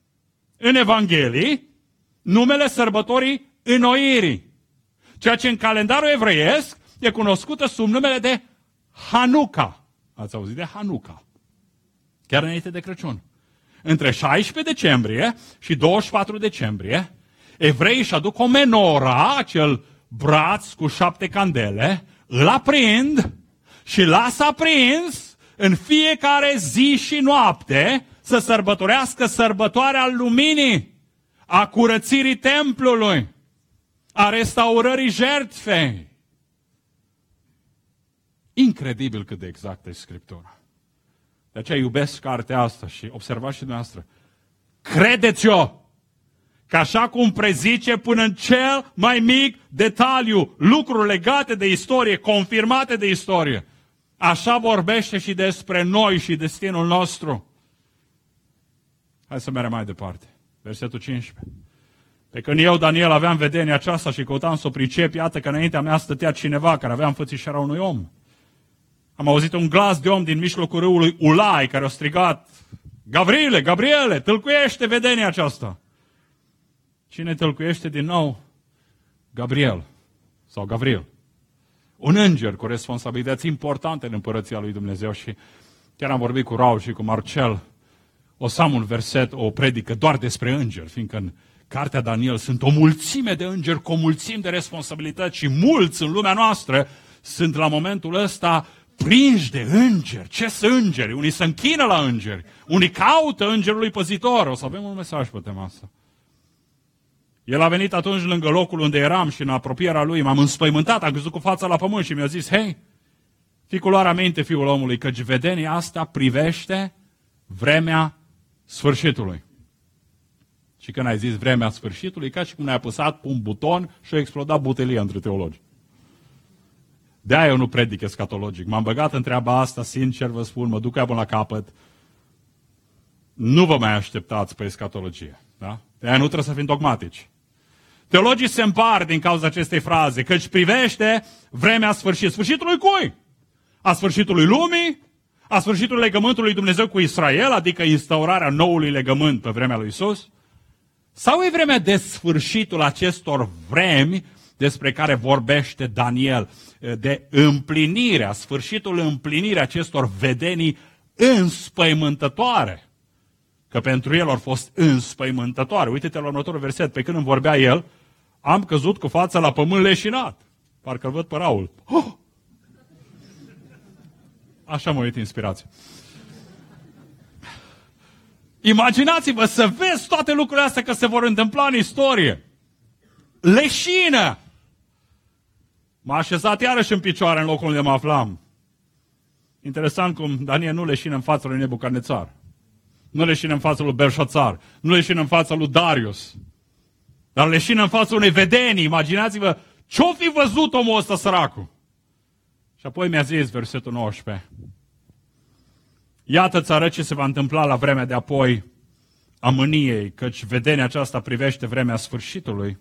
în Evanghelii numele sărbătorii Înnoirii, ceea ce în calendarul evreiesc e cunoscută sub numele de Hanuca. Ați auzit de Hanuca? Chiar înainte de Crăciun. Între șaisprezece decembrie și douăzeci și patru decembrie, evreii își aduc o menora, acel braț cu șapte candele, îl aprind și lasă aprins în fiecare zi și noapte să sărbătorească sărbătoarea luminii, a curățirii templului, a restaurării jertfei. Incredibil cât de exactă e Scriptura. De aceea iubesc cartea asta și observați și dumneavoastră. Credeți-o! Că așa cum prezice până în cel mai mic detaliu lucruri legate de istorie, confirmate de istorie, așa vorbește și despre noi și destinul nostru. Hai să mergem mai departe. Versetul cincisprezece. Pe când eu, Daniel, aveam vedenia aceasta și căutam să o pricep, iată că înaintea mea stătea cineva care avea înfățișarea unui om. Am auzit un glas de om din mijlocul râului Ulai care a strigat: Gavriele, Gabriele, tâlcuiește vedenia aceasta. Cine tâlcuiește din nou? Gabriel sau Gavril. Un înger cu responsabilități importante în împărăția lui Dumnezeu și chiar am vorbit cu Raul și cu Marcel. O să am un verset, o predică doar despre îngeri, fiindcă în cartea Daniel sunt o mulțime de îngeri cu o mulțime de responsabilități și mulți în lumea noastră sunt la momentul ăsta prinși de îngeri. Ce sunt îngeri? Unii se închină la îngeri, unii caută îngerului păzitor. O să avem un mesaj pe tema asta. El a venit atunci lângă locul unde eram și în apropierea lui m-am înspăimântat, am căzut cu fața la pământ și mi-a zis: hei, fii cu luarea minte, fiul omului, căci vedenia asta privește vremea sfârșitului. Și când ai zis vremea sfârșitului, ca și cum ne-ai apăsat pe un buton și a explodat butelia între teologi. De-aia eu nu predic eschatologic. M-am băgat în treaba asta, sincer vă spun, mă duc ea până la capăt. Nu vă mai așteptați pe eschatologie. Da? De-aia nu trebuie să fim dogmatici. Teologii se împar din cauza acestei fraze, căci privește vremea sfârșit. Sfârșitului cui? A sfârșitului lumii? A sfârșitului legământului lui Dumnezeu cu Israel, adică instaurarea noului legământ pe vremea lui Iisus? Sau e vremea de sfârșitul acestor vremi despre care vorbește Daniel, de împlinirea, sfârșitul împlinirea acestor vedenii înspăimântătoare? Că pentru el au fost înspăimântătoare. Uite-te la următorul verset. Pe când îmi vorbea el, am căzut cu fața la pământ leșinat. Parcă-l văd pe Raul. Oh! Așa mă uit inspirație. Imaginați-vă să vezi toate lucrurile astea că se vor întâmpla în istorie. Leșină! M-a așezat iarăși în picioare în locul unde mă aflam. Interesant cum Daniel nu leșină în fața lui Nebucadnețar. Nu leșină în fața lui Belșațar. Nu leșină în fața lui Darius. Dar leșină în fața unei vedenii. Imaginați-vă ce-o fi văzut omul ăsta săracul. Și apoi mi-a zis versetul nouăsprezece. Iată-ți arăt ce se va întâmpla la vremea de apoi a mâniei, căci vedenia aceasta privește vremea sfârșitului.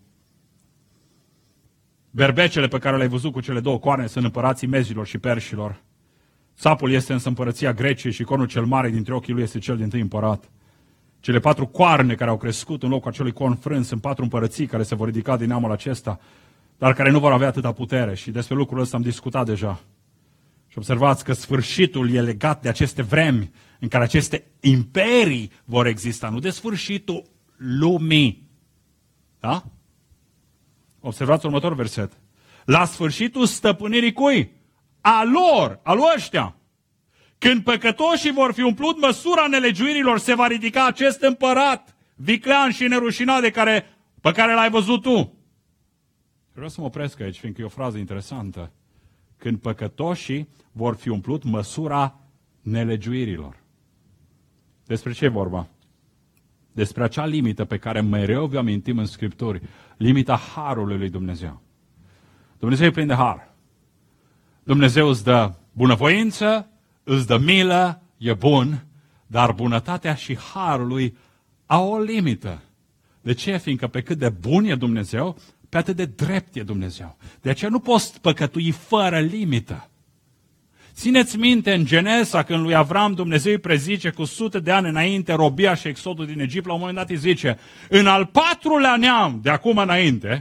Berbecele pe care le-ai văzut cu cele două coarne sunt împărații mezilor și perșilor. Țapul este însă împărăția Greciei și cornul cel mare dintre ochii lui este cel dintâi împărat. Cele patru coarne care au crescut în locul acelui corn frânt sunt patru împărății care se vor ridica din neamul acesta, dar care nu vor avea atâta putere. Și despre lucrul ăsta am discutat deja. Și observați că sfârșitul e legat de aceste vremi în care aceste imperii vor exista, nu de sfârșitul lumii. Da? Observați următorul verset. La sfârșitul stăpânirii cui? A lor, a lui ăștia. Când păcătoșii vor fi umplut măsura nelegiuirilor, se va ridica acest împărat viclean și nerușinat de care, pe care l-ai văzut tu. Vreau să mă opresc aici, fiindcă e o frază interesantă. Când păcătoșii vor fi umplut măsura nelegiuirilor. Despre ce e vorba? Despre acea limită pe care mereu vi amintim în Scripturi. Limita harului lui Dumnezeu. Dumnezeu e plin de har. Dumnezeu îți dă bunăvoință, îți dă milă, e bun, dar bunătatea și harul lui au o limită. De ce? Fiindcă pe cât de bun e Dumnezeu, pe atât de drept e Dumnezeu. De aceea nu poți păcătui fără limită. Țineți minte în Genesa, când lui Avram Dumnezeu îi prezice cu sute de ani înainte robia și exodul din Egipt, la un moment dat îi zice, în al patrulea neam de acum înainte,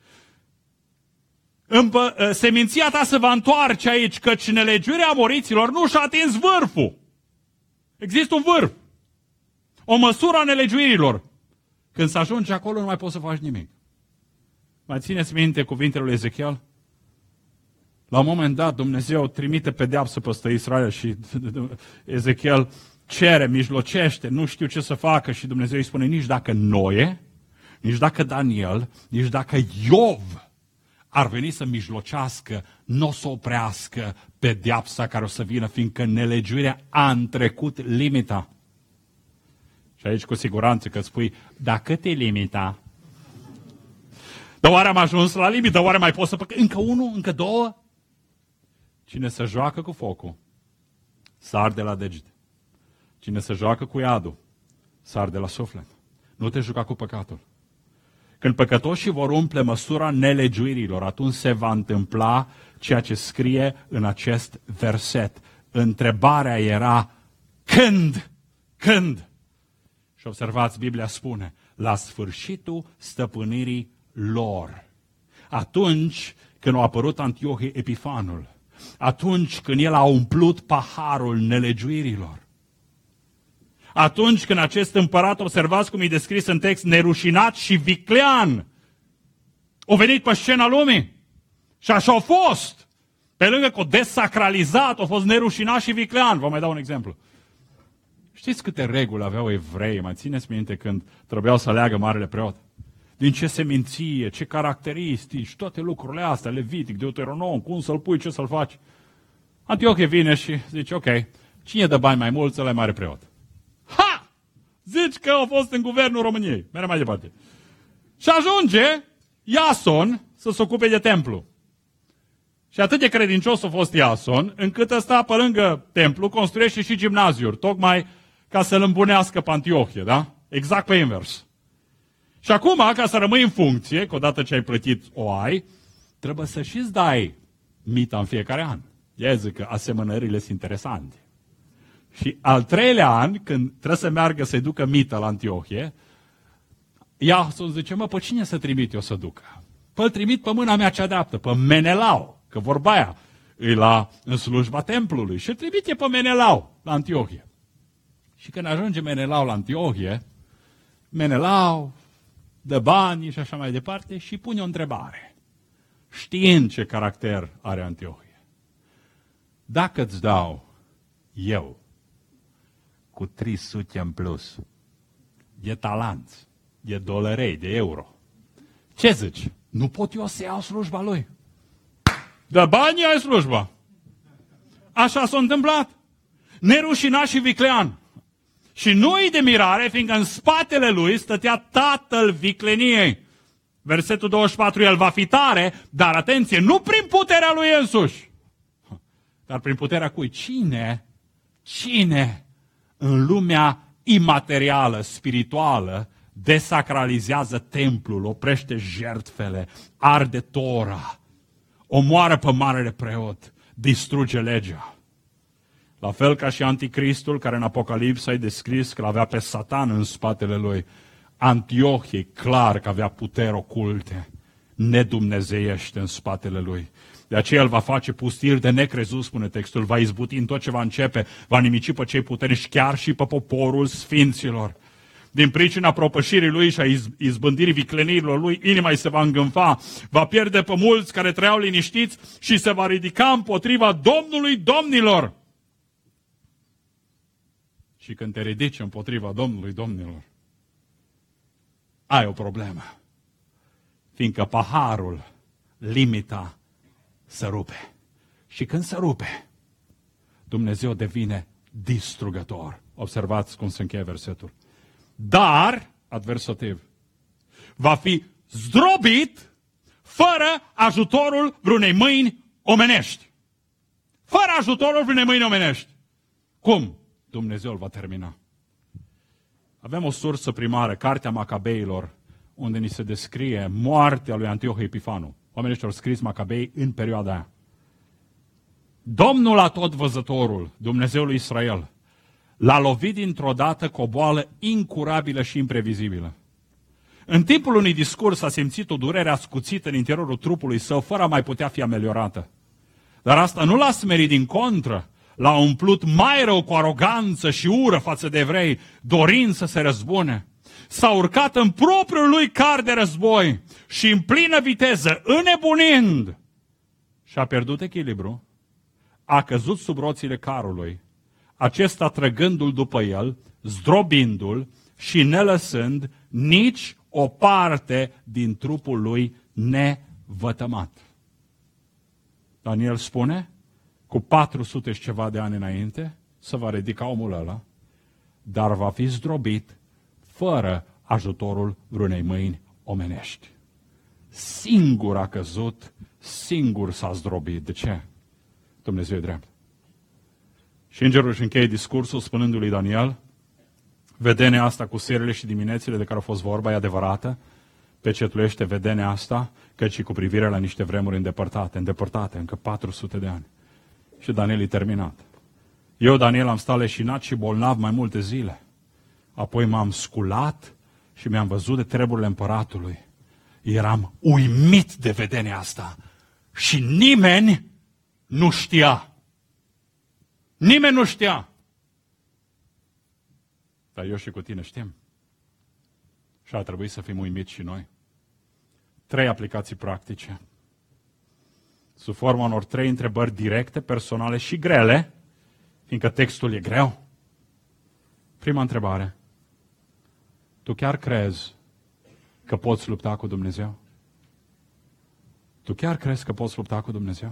împă, seminția ta se va întoarce aici, căci nelegiuirea amoriților nu și-a atins vârful. Există un vârf. O măsură a nelegiuirilor. Când se ajunge acolo, nu mai poți să faci nimic. Mai țineți minte cuvintele lui Ezechiel? La un moment dat, Dumnezeu trimite pedeapsă peste Israel și Ezechiel cere, mijlocește, nu știu ce să facă și Dumnezeu îi spune, nici dacă Noe, nici dacă Daniel, nici dacă Iov ar veni să mijlocească, nu o să oprească pedeapsa care o să vină, fiindcă nelegiuirea a întrecut limita. Și aici cu siguranță că spui, dar cât e limita? Dar oare am ajuns la limită? Oare mai pot să păcă? Încă unul? Încă două? Cine se joacă cu focul, sar de la degete. Cine se joacă cu iadul, sar de la suflet. Nu te juca cu păcatul. Când păcătoșii vor umple măsura nelegiuirilor, atunci se va întâmpla ceea ce scrie în acest verset. Întrebarea era, când? Când? Și observați, Biblia spune, la sfârșitul stăpânirii lor. Atunci când a apărut Antiohie Epifanul, atunci când el a umplut paharul nelegiuirilor, atunci când acest împărat, observați cum e descris în text, nerușinat și viclean, a venit pe scena lumii. Și așa a fost. Pe lângă că o desacralizat, a fost nerușinat și viclean. Vă mai dau un exemplu. Știți câte reguli aveau evrei? Mai țineți minte când trebuiau să aleagă marele preot? Din ce seminție, ce caracteristici, toate lucrurile astea, Levitic, Deuteronom, cum să-l pui, ce să-l faci. Antiohie vine și zice, ok, cine dă bani mai mulți, ăla e mare preot. Ha! Zici că a fost în guvernul României. Merge mai departe. Și ajunge Iason să se ocupe de templu. Și atât de credincios a fost Iason, încât ăsta, pe lângă templu, construiește și gimnaziuri, tocmai ca să-l îmbunească pe Antiohie, da? Exact pe invers. Și acum, ca să rămâi în funcție, că odată ce ai plătit o ai, trebuie să și-ți dai mita în fiecare an. Ia zic că asemănările sunt interesante. Și al treilea an, când trebuie să meargă să-i ducă mita la Antiohie, Iason zice, mă, pe cine să trimit eu să ducă? Păi îl trimit pe mâna mea cea dreaptă, pe Menelau, că vorba aia îi la în slujba templului. Și îl trimite pe Menelau la Antiohie. Și când ajunge Menelau la Antiohie, Menelau dă bani și așa mai departe și pune o întrebare. Știind ce caracter are Antiohie. Dacă îți dau eu cu trei sute în plus de talanți, de dolărei, de euro, ce zici? Nu pot eu să iau slujba lui. Dă banii, ai slujba. Așa s-a întâmplat. Nerușinat și viclean. Și nu-i de mirare, fiindcă în spatele lui stătea tatăl vicleniei. Versetul douăzeci și patru, el va fi tare, dar atenție, nu prin puterea lui însuși, dar prin puterea cui? Cine? Cine în lumea imaterială, spirituală, desacralizează templul, oprește jertfele, arde Tora, omoară pe marele preot, distruge legea. La fel ca și anticristul, care în Apocalipsa e descris că avea pe Satan în spatele lui, Antiohie, clar că avea puteri oculte, nedumnezeiește în spatele lui. De aceea el va face pustiri de necrezut, spune textul, va izbuti în tot ce va începe, va nimici pe cei puternici, chiar și pe poporul sfinților. Din pricina propășirii lui și a izbândirii viclenirilor lui, inima îi se va îngânfa, va pierde pe mulți care trăiau liniștiți și se va ridica împotriva Domnului Domnilor. Și când te ridici împotriva Domnului Domnilor, ai o problemă. Fiindcă paharul, limita, se rupe. Și când se rupe, Dumnezeu devine distrugător. Observați cum se încheie versetul. Dar, adversativ, va fi zdrobit fără ajutorul vreunei mâini omenești. Fără ajutorul vreunei mâini omenești. Cum? Dumnezeu îl va termina. Avem o sursă primară, Cartea Macabeilor, unde ni se descrie moartea lui Antiohie Epifanu. Oamenii ăștia au scris Macabei în perioada aia. Domnul Atotvăzătorul, Dumnezeul lui Israel, l-a lovit dintr-o dată cu o boală incurabilă și imprevizibilă. În timpul unui discurs a simțit o durere ascuțită în interiorul trupului său, fără a mai putea fi ameliorată. Dar asta nu l-a smerit, din contră, l-a umplut mai rău cu aroganță și ură față de evrei, dorind să se răzbune. S-a urcat în propriul lui car de război și în plină viteză, înnebunind, și-a pierdut echilibru, a căzut sub roțile carului, acesta trăgându-l după el, zdrobindu-l și nelăsând nici o parte din trupul lui nevătămat. Daniel spune, cu patru sute și ceva de ani înainte, se va ridica omul ăla, dar va fi zdrobit fără ajutorul vreunei mâini omenești. Singur a căzut, singur s-a zdrobit. De ce? Dumnezeu e drept. Și îngerul își încheie discursul spunându-lui Daniel, vedenia asta cu serile și diminețile de care a fost vorba e adevărată, pecetuiește vedenia asta, căci cu privire la niște vremuri îndepărtate, îndepărtate, încă patru sute de ani. Și Daniel e terminat. Eu, Daniel, am stat leșinat și bolnav mai multe zile. Apoi m-am sculat și mi-am văzut de treburile împăratului. Eram uimit de vedenia asta și nimeni nu știa. Nimeni nu știa. Dar eu și cu tine știm. Și ar trebui să fim uimiți și noi. Trei aplicații practice. Sub forma unor trei întrebări directe, personale și grele, fiindcă textul e greu. Prima întrebare. Tu chiar crezi că poți lupta cu Dumnezeu? Tu chiar crezi că poți lupta cu Dumnezeu?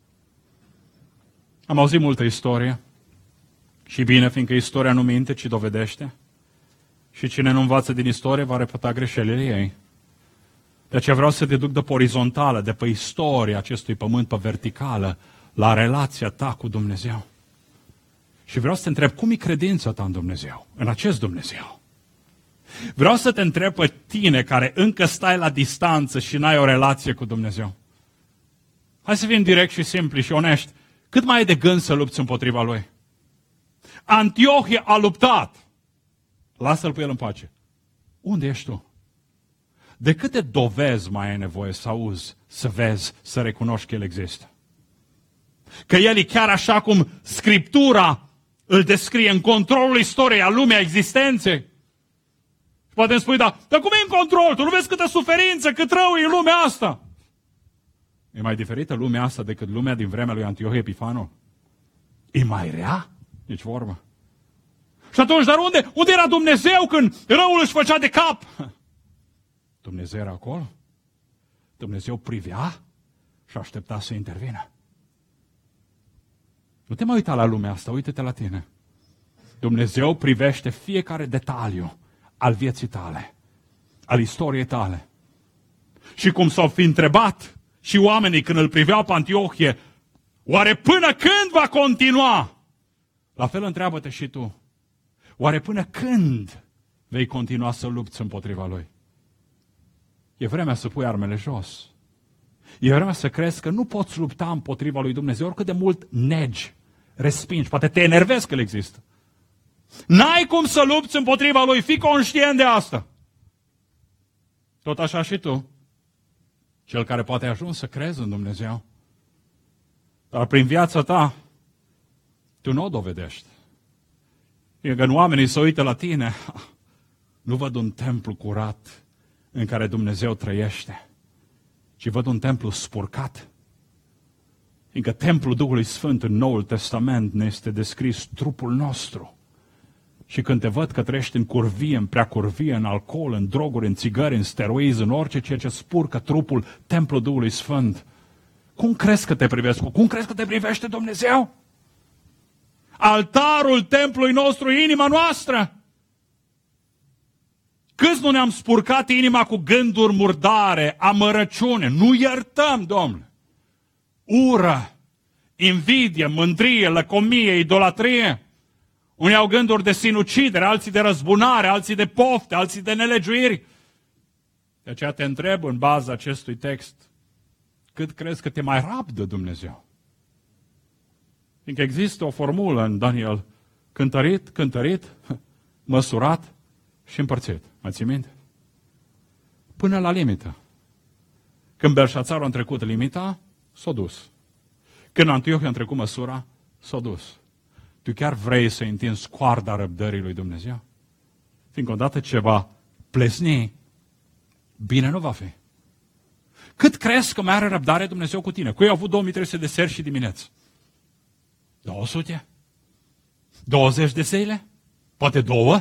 Am auzit multă istorie și bine, fiindcă istoria nu minte, ci dovedește. Și cine nu învață din istorie va repeta greșelile ei. De aceea vreau să te duc de pe orizontală, de pe istoria acestui pământ, pe verticală, la relația ta cu Dumnezeu. Și vreau să te întreb, cum e credința ta în Dumnezeu, în acest Dumnezeu? Vreau să te întreb pe tine care încă stai la distanță și n-ai o relație cu Dumnezeu. Hai să fim direct și simpli și onești. Cât mai ai de gând să lupți împotriva lui? Antiohie a luptat. Lasă-l pe el în pace. Unde ești tu? De câte dovezi mai ai nevoie să auzi, să vezi, să recunoști că el există? Că el e chiar așa cum Scriptura îl descrie, în controlul istoriei, a lumii, a existenței. Și poate îmi spui, da, dar cum e în control? Tu nu vezi câtă suferință, cât rău e în lumea asta? E mai diferită lumea asta decât lumea din vremea lui Antiohie Epifanu? E mai rea? Nici vorbă. Și atunci, dar unde, unde era Dumnezeu când răul își făcea de cap? Dumnezeu era acolo. Dumnezeu privea și aștepta să intervină. Nu te mai uita la lumea asta, uite-te la tine. Dumnezeu privește fiecare detaliu al vieții tale, al istoriei tale. Și cum s-au fi întrebat și oamenii când îl priveau pe Antiohie, oare până când va continua? La fel întreabă-te și tu. Oare până când vei continua să lupți împotriva lui? E vremea să pui armele jos. E vremea să crezi că nu poți lupta împotriva lui Dumnezeu, oricât de mult negi, respingi, poate te enervezi că el există. N-ai cum să lupți împotriva lui, fii conștient de asta. Tot așa și tu, cel care poate ajuns să crezi în Dumnezeu, dar prin viața ta, tu nu o dovedești. E când oamenii se uită la tine, nu văd un templu curat în care Dumnezeu trăiește, ci văd un templu spurcat. Fiindcă templul Duhului Sfânt în Noul Testament ne este descris trupul nostru. Și când te văd că trăiești în curvie, în prea curvie, în alcool, în droguri, în țigări, în steroizi, în orice ceea ce spurcă trupul, templul Duhului Sfânt, cum crezi că te privesc? Cum crezi că te privește Dumnezeu? Altarul templului nostru, inima noastră. Câți nu ne-am spurcat inima cu gânduri murdare, amărăciune? Nu iertăm, Domnule. Ură, invidie, mândrie, lăcomie, idolatrie. Unii au gânduri de sinucidere, alții de răzbunare, alții de pofte, alții de nelegiuiri. De aceea te întreb în baza acestui text, cât crezi că te mai rabdă Dumnezeu? Fiindcă există o formulă în Daniel, cântărit, cântărit, măsurat și împărțit. Mai ții minte? Până la limită. Când Belșațarul a trecut limita, s-a dus. Când Antiohia a trecut măsura, s-a dus. Tu chiar vrei să întinzi coarda răbdării lui Dumnezeu? Fiindcă odată ce va plesni, bine nu va fi. Cât crezi că mai are răbdare Dumnezeu cu tine? Cu ei au avut două mii trei sute de seri și dimineți. două sute? douăzeci de zile? Poate două?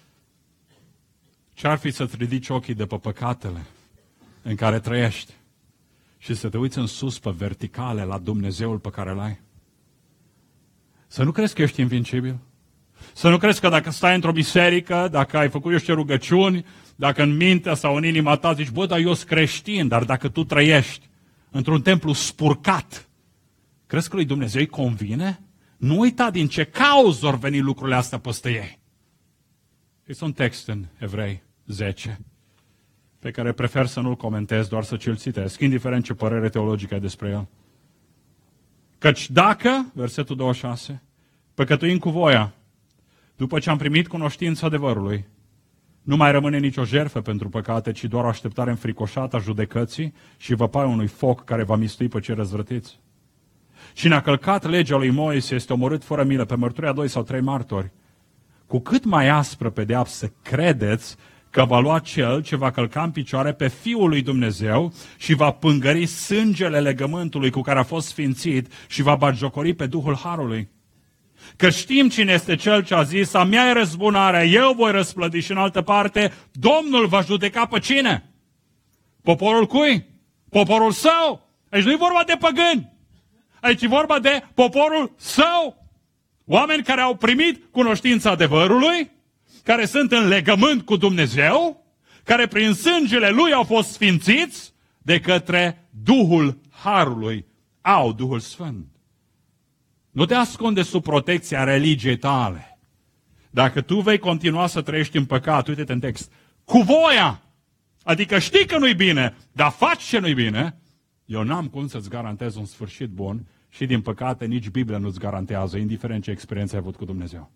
Ce-ar fi să-ți ridici ochii de pe păcatele în care trăiești și să te uiți în sus pe verticale la Dumnezeul pe care l-ai? Să nu crezi că ești invincibil? Să nu crezi că dacă stai într-o biserică, dacă ai făcut eu știu rugăciuni, dacă în mintea sau în inima ta zici, bă, dar eu sunt creștin, dar dacă tu trăiești într-un templu spurcat, crezi că lui Dumnezeu îi convine? Nu uita din ce cauză or veni lucrurile astea peste ei. Este un text în Evrei zece, pe care prefer să nu-l comentez, doar să ți-l citesc, indiferent ce părere teologică ai despre el. Căci dacă, versetul douăzeci și șase, păcătuim cu voia, după ce am primit cunoștința adevărului, nu mai rămâne nicio jertfă pentru păcate, ci doar o așteptare înfricoșată a judecății și văpaia unui foc care va mistui pe cei răzvrătiți. Cine a călcat legea lui Moise este omorât fără milă pe mărturia doi sau trei martori. Cu cât mai aspră pedeapsă credeți că va lua cel ce va călca în picioare pe Fiul lui Dumnezeu și va pângări sângele legământului cu care a fost sfințit și va batjocori pe Duhul Harului. Că știm cine este cel ce a zis, a mea e răzbunarea, eu voi răsplăti, și în altă parte, Domnul va judeca pe cine? Poporul cui? Poporul său. Aici nu e vorba de păgâni. Aici e vorba de poporul său. Oameni care au primit cunoștința adevărului, care sunt în legământ cu Dumnezeu, care prin sângele Lui au fost sfințiți de către Duhul Harului, au Duhul Sfânt. Nu te ascunde sub protecția religiei tale. Dacă tu vei continua să trăiești în păcat, uite-te în text, cu voia, adică știi că nu-i bine, dar faci ce nu-i bine, eu n-am cum să-ți garantez un sfârșit bun și din păcate nici Biblia nu-ți garantează, indiferent ce experiență ai avut cu Dumnezeu.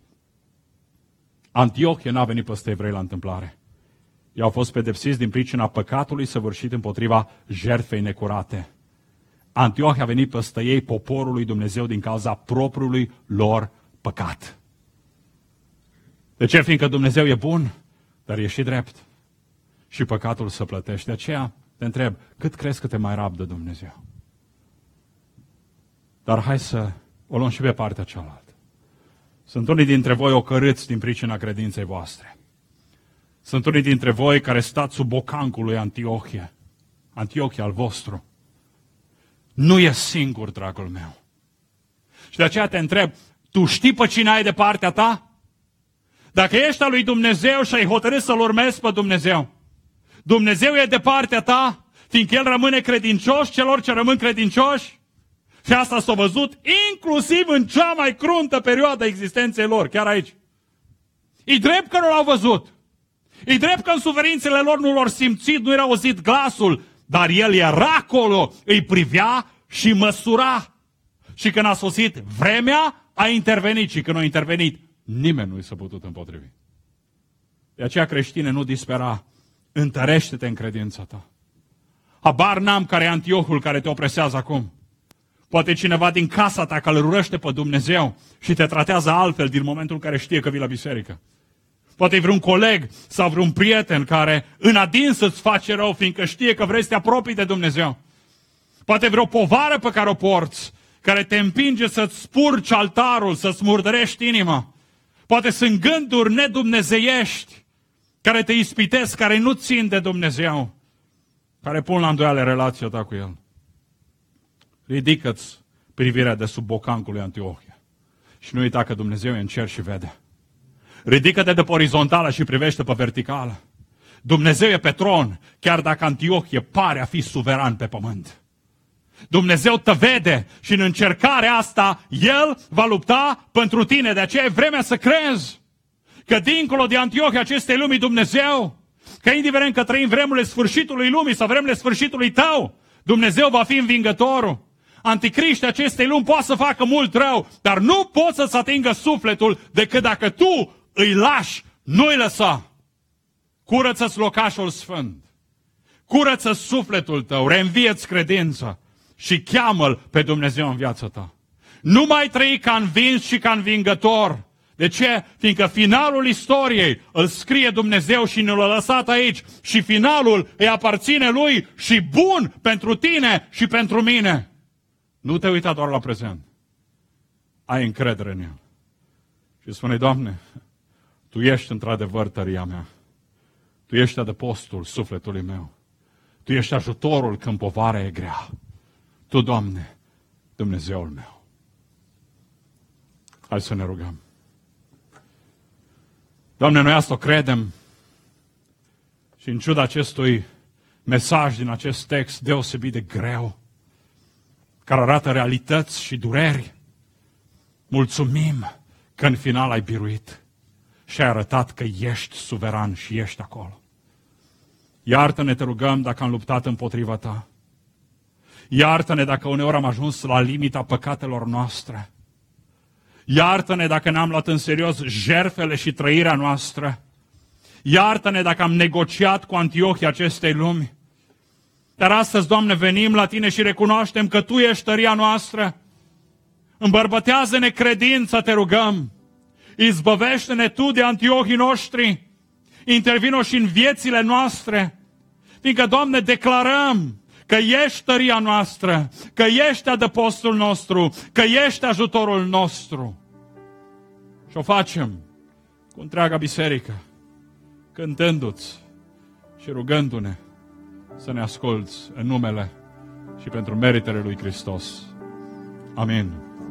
Antiohia n-a venit peste evrei la întâmplare. Ei au fost pedepsiți din pricina păcatului săvârșit împotriva jertfei necurate. Antiohia a venit peste ei, poporul lui Dumnezeu, din cauza propriului lor păcat. De ce? Fiindcă Dumnezeu e bun, dar e și drept. Și păcatul se plătește. De aceea te întreb, cât crezi că te mai rabdă Dumnezeu? Dar hai să o luăm și pe partea cealaltă. Sunt unii dintre voi ocărâți din pricina credinței voastre. Sunt unii dintre voi care stați sub bocancul lui Antiohia. Antiohia al vostru. Nu e singur, dragul meu. Și de aceea te întreb, tu știi pe cine ai de partea ta? Dacă ești al lui Dumnezeu și ai hotărât să-L urmezi pe Dumnezeu, Dumnezeu e de partea ta, fiindcă El rămâne credincios celor ce rămân credincioși. Și asta s-a văzut inclusiv în cea mai cruntă perioadă a existenței lor, chiar aici. E drept că nu l-au văzut. E drept că în suferințele lor nu l-au simțit, nu i-au auzit glasul, dar el era acolo, îi privea și măsura. Și când a sosit vremea, a intervenit. Și când a intervenit, nimeni nu i s-a putut împotrivi. De aceea, creștine, nu dispera. Întărește-te în credința ta. Habar n-am care e Antiohul care te opresează acum. Poate cineva din casa ta care îl urăște pe Dumnezeu și te tratează altfel din momentul în care știe că vii la biserică. Poate e vreun coleg sau vreun prieten care în adins îți face rău, fiindcă știe că vrei să te apropii de Dumnezeu. Poate vreo povară pe care o porți, care te împinge să-ți spurci altarul, să-ți murdărești inima. Poate sunt gânduri nedumnezeiești care te ispitesc, care nu țin de Dumnezeu, care pun la îndoială relația ta cu El. Ridică-ți privirea de sub bocancul lui Antiohia și nu uita că Dumnezeu e în cer și vede. Ridică-te de pe orizontală și privește pe verticală. Dumnezeu e pe tron, chiar dacă Antiohie pare a fi suveran pe pământ. Dumnezeu te vede și în încercarea asta El va lupta pentru tine. De aceea e vremea să crezi că dincolo de Antiohia acestei lumii Dumnezeu, că indiferent că trăim vremurile sfârșitului lumii sau vremurile sfârșitului tău, Dumnezeu va fi învingătorul. Anticriștii acestei lumi poate să facă mult rău, dar nu poți să-ți atingă sufletul decât dacă tu îi lași, nu îi lăsa. Curăță-ți locașul sfânt. Curăță sufletul tău, reînvie-ți credința și cheamă-L pe Dumnezeu în viața ta. Nu mai trăi ca învins și ca învingător. De ce? Fiindcă finalul istoriei îl scrie Dumnezeu și ne l-a lăsat aici și finalul îi aparține Lui și bun pentru tine și pentru mine. Nu te uita doar la prezent. Ai încredere în El. Și spune, Doamne, Tu ești într-adevăr tăria mea. Tu ești adăpostul sufletului meu. Tu ești ajutorul când povara e grea. Tu, Doamne, Dumnezeul meu. Hai să ne rugăm. Doamne, noi asta o credem și în ciuda acestui mesaj din acest text deosebit de greu, care arată realități și dureri, mulțumim că în final ai biruit și ai arătat că ești suveran și ești acolo. Iartă-ne, te rugăm, dacă am luptat împotriva Ta. Iartă-ne dacă uneori am ajuns la limita păcatelor noastre. Iartă-ne dacă n-am luat în serios jertfele și trăirea noastră. Iartă-ne dacă am negociat cu Antiohia acestei lumi. Dar astăzi, Doamne, venim la Tine și recunoaștem că Tu ești tăria noastră. Îmbărbătează-ne credința, te rugăm. Izbăvește-ne Tu de Antiohii noștri. Intervino și în viețile noastre. Fiindcă, Doamne, declarăm că ești tăria noastră, că ești adăpostul nostru, că ești ajutorul nostru. Și o facem cu întreaga biserică, cântându-ți și rugându-ne să ne asculți în numele și pentru meritele lui Hristos. Amin.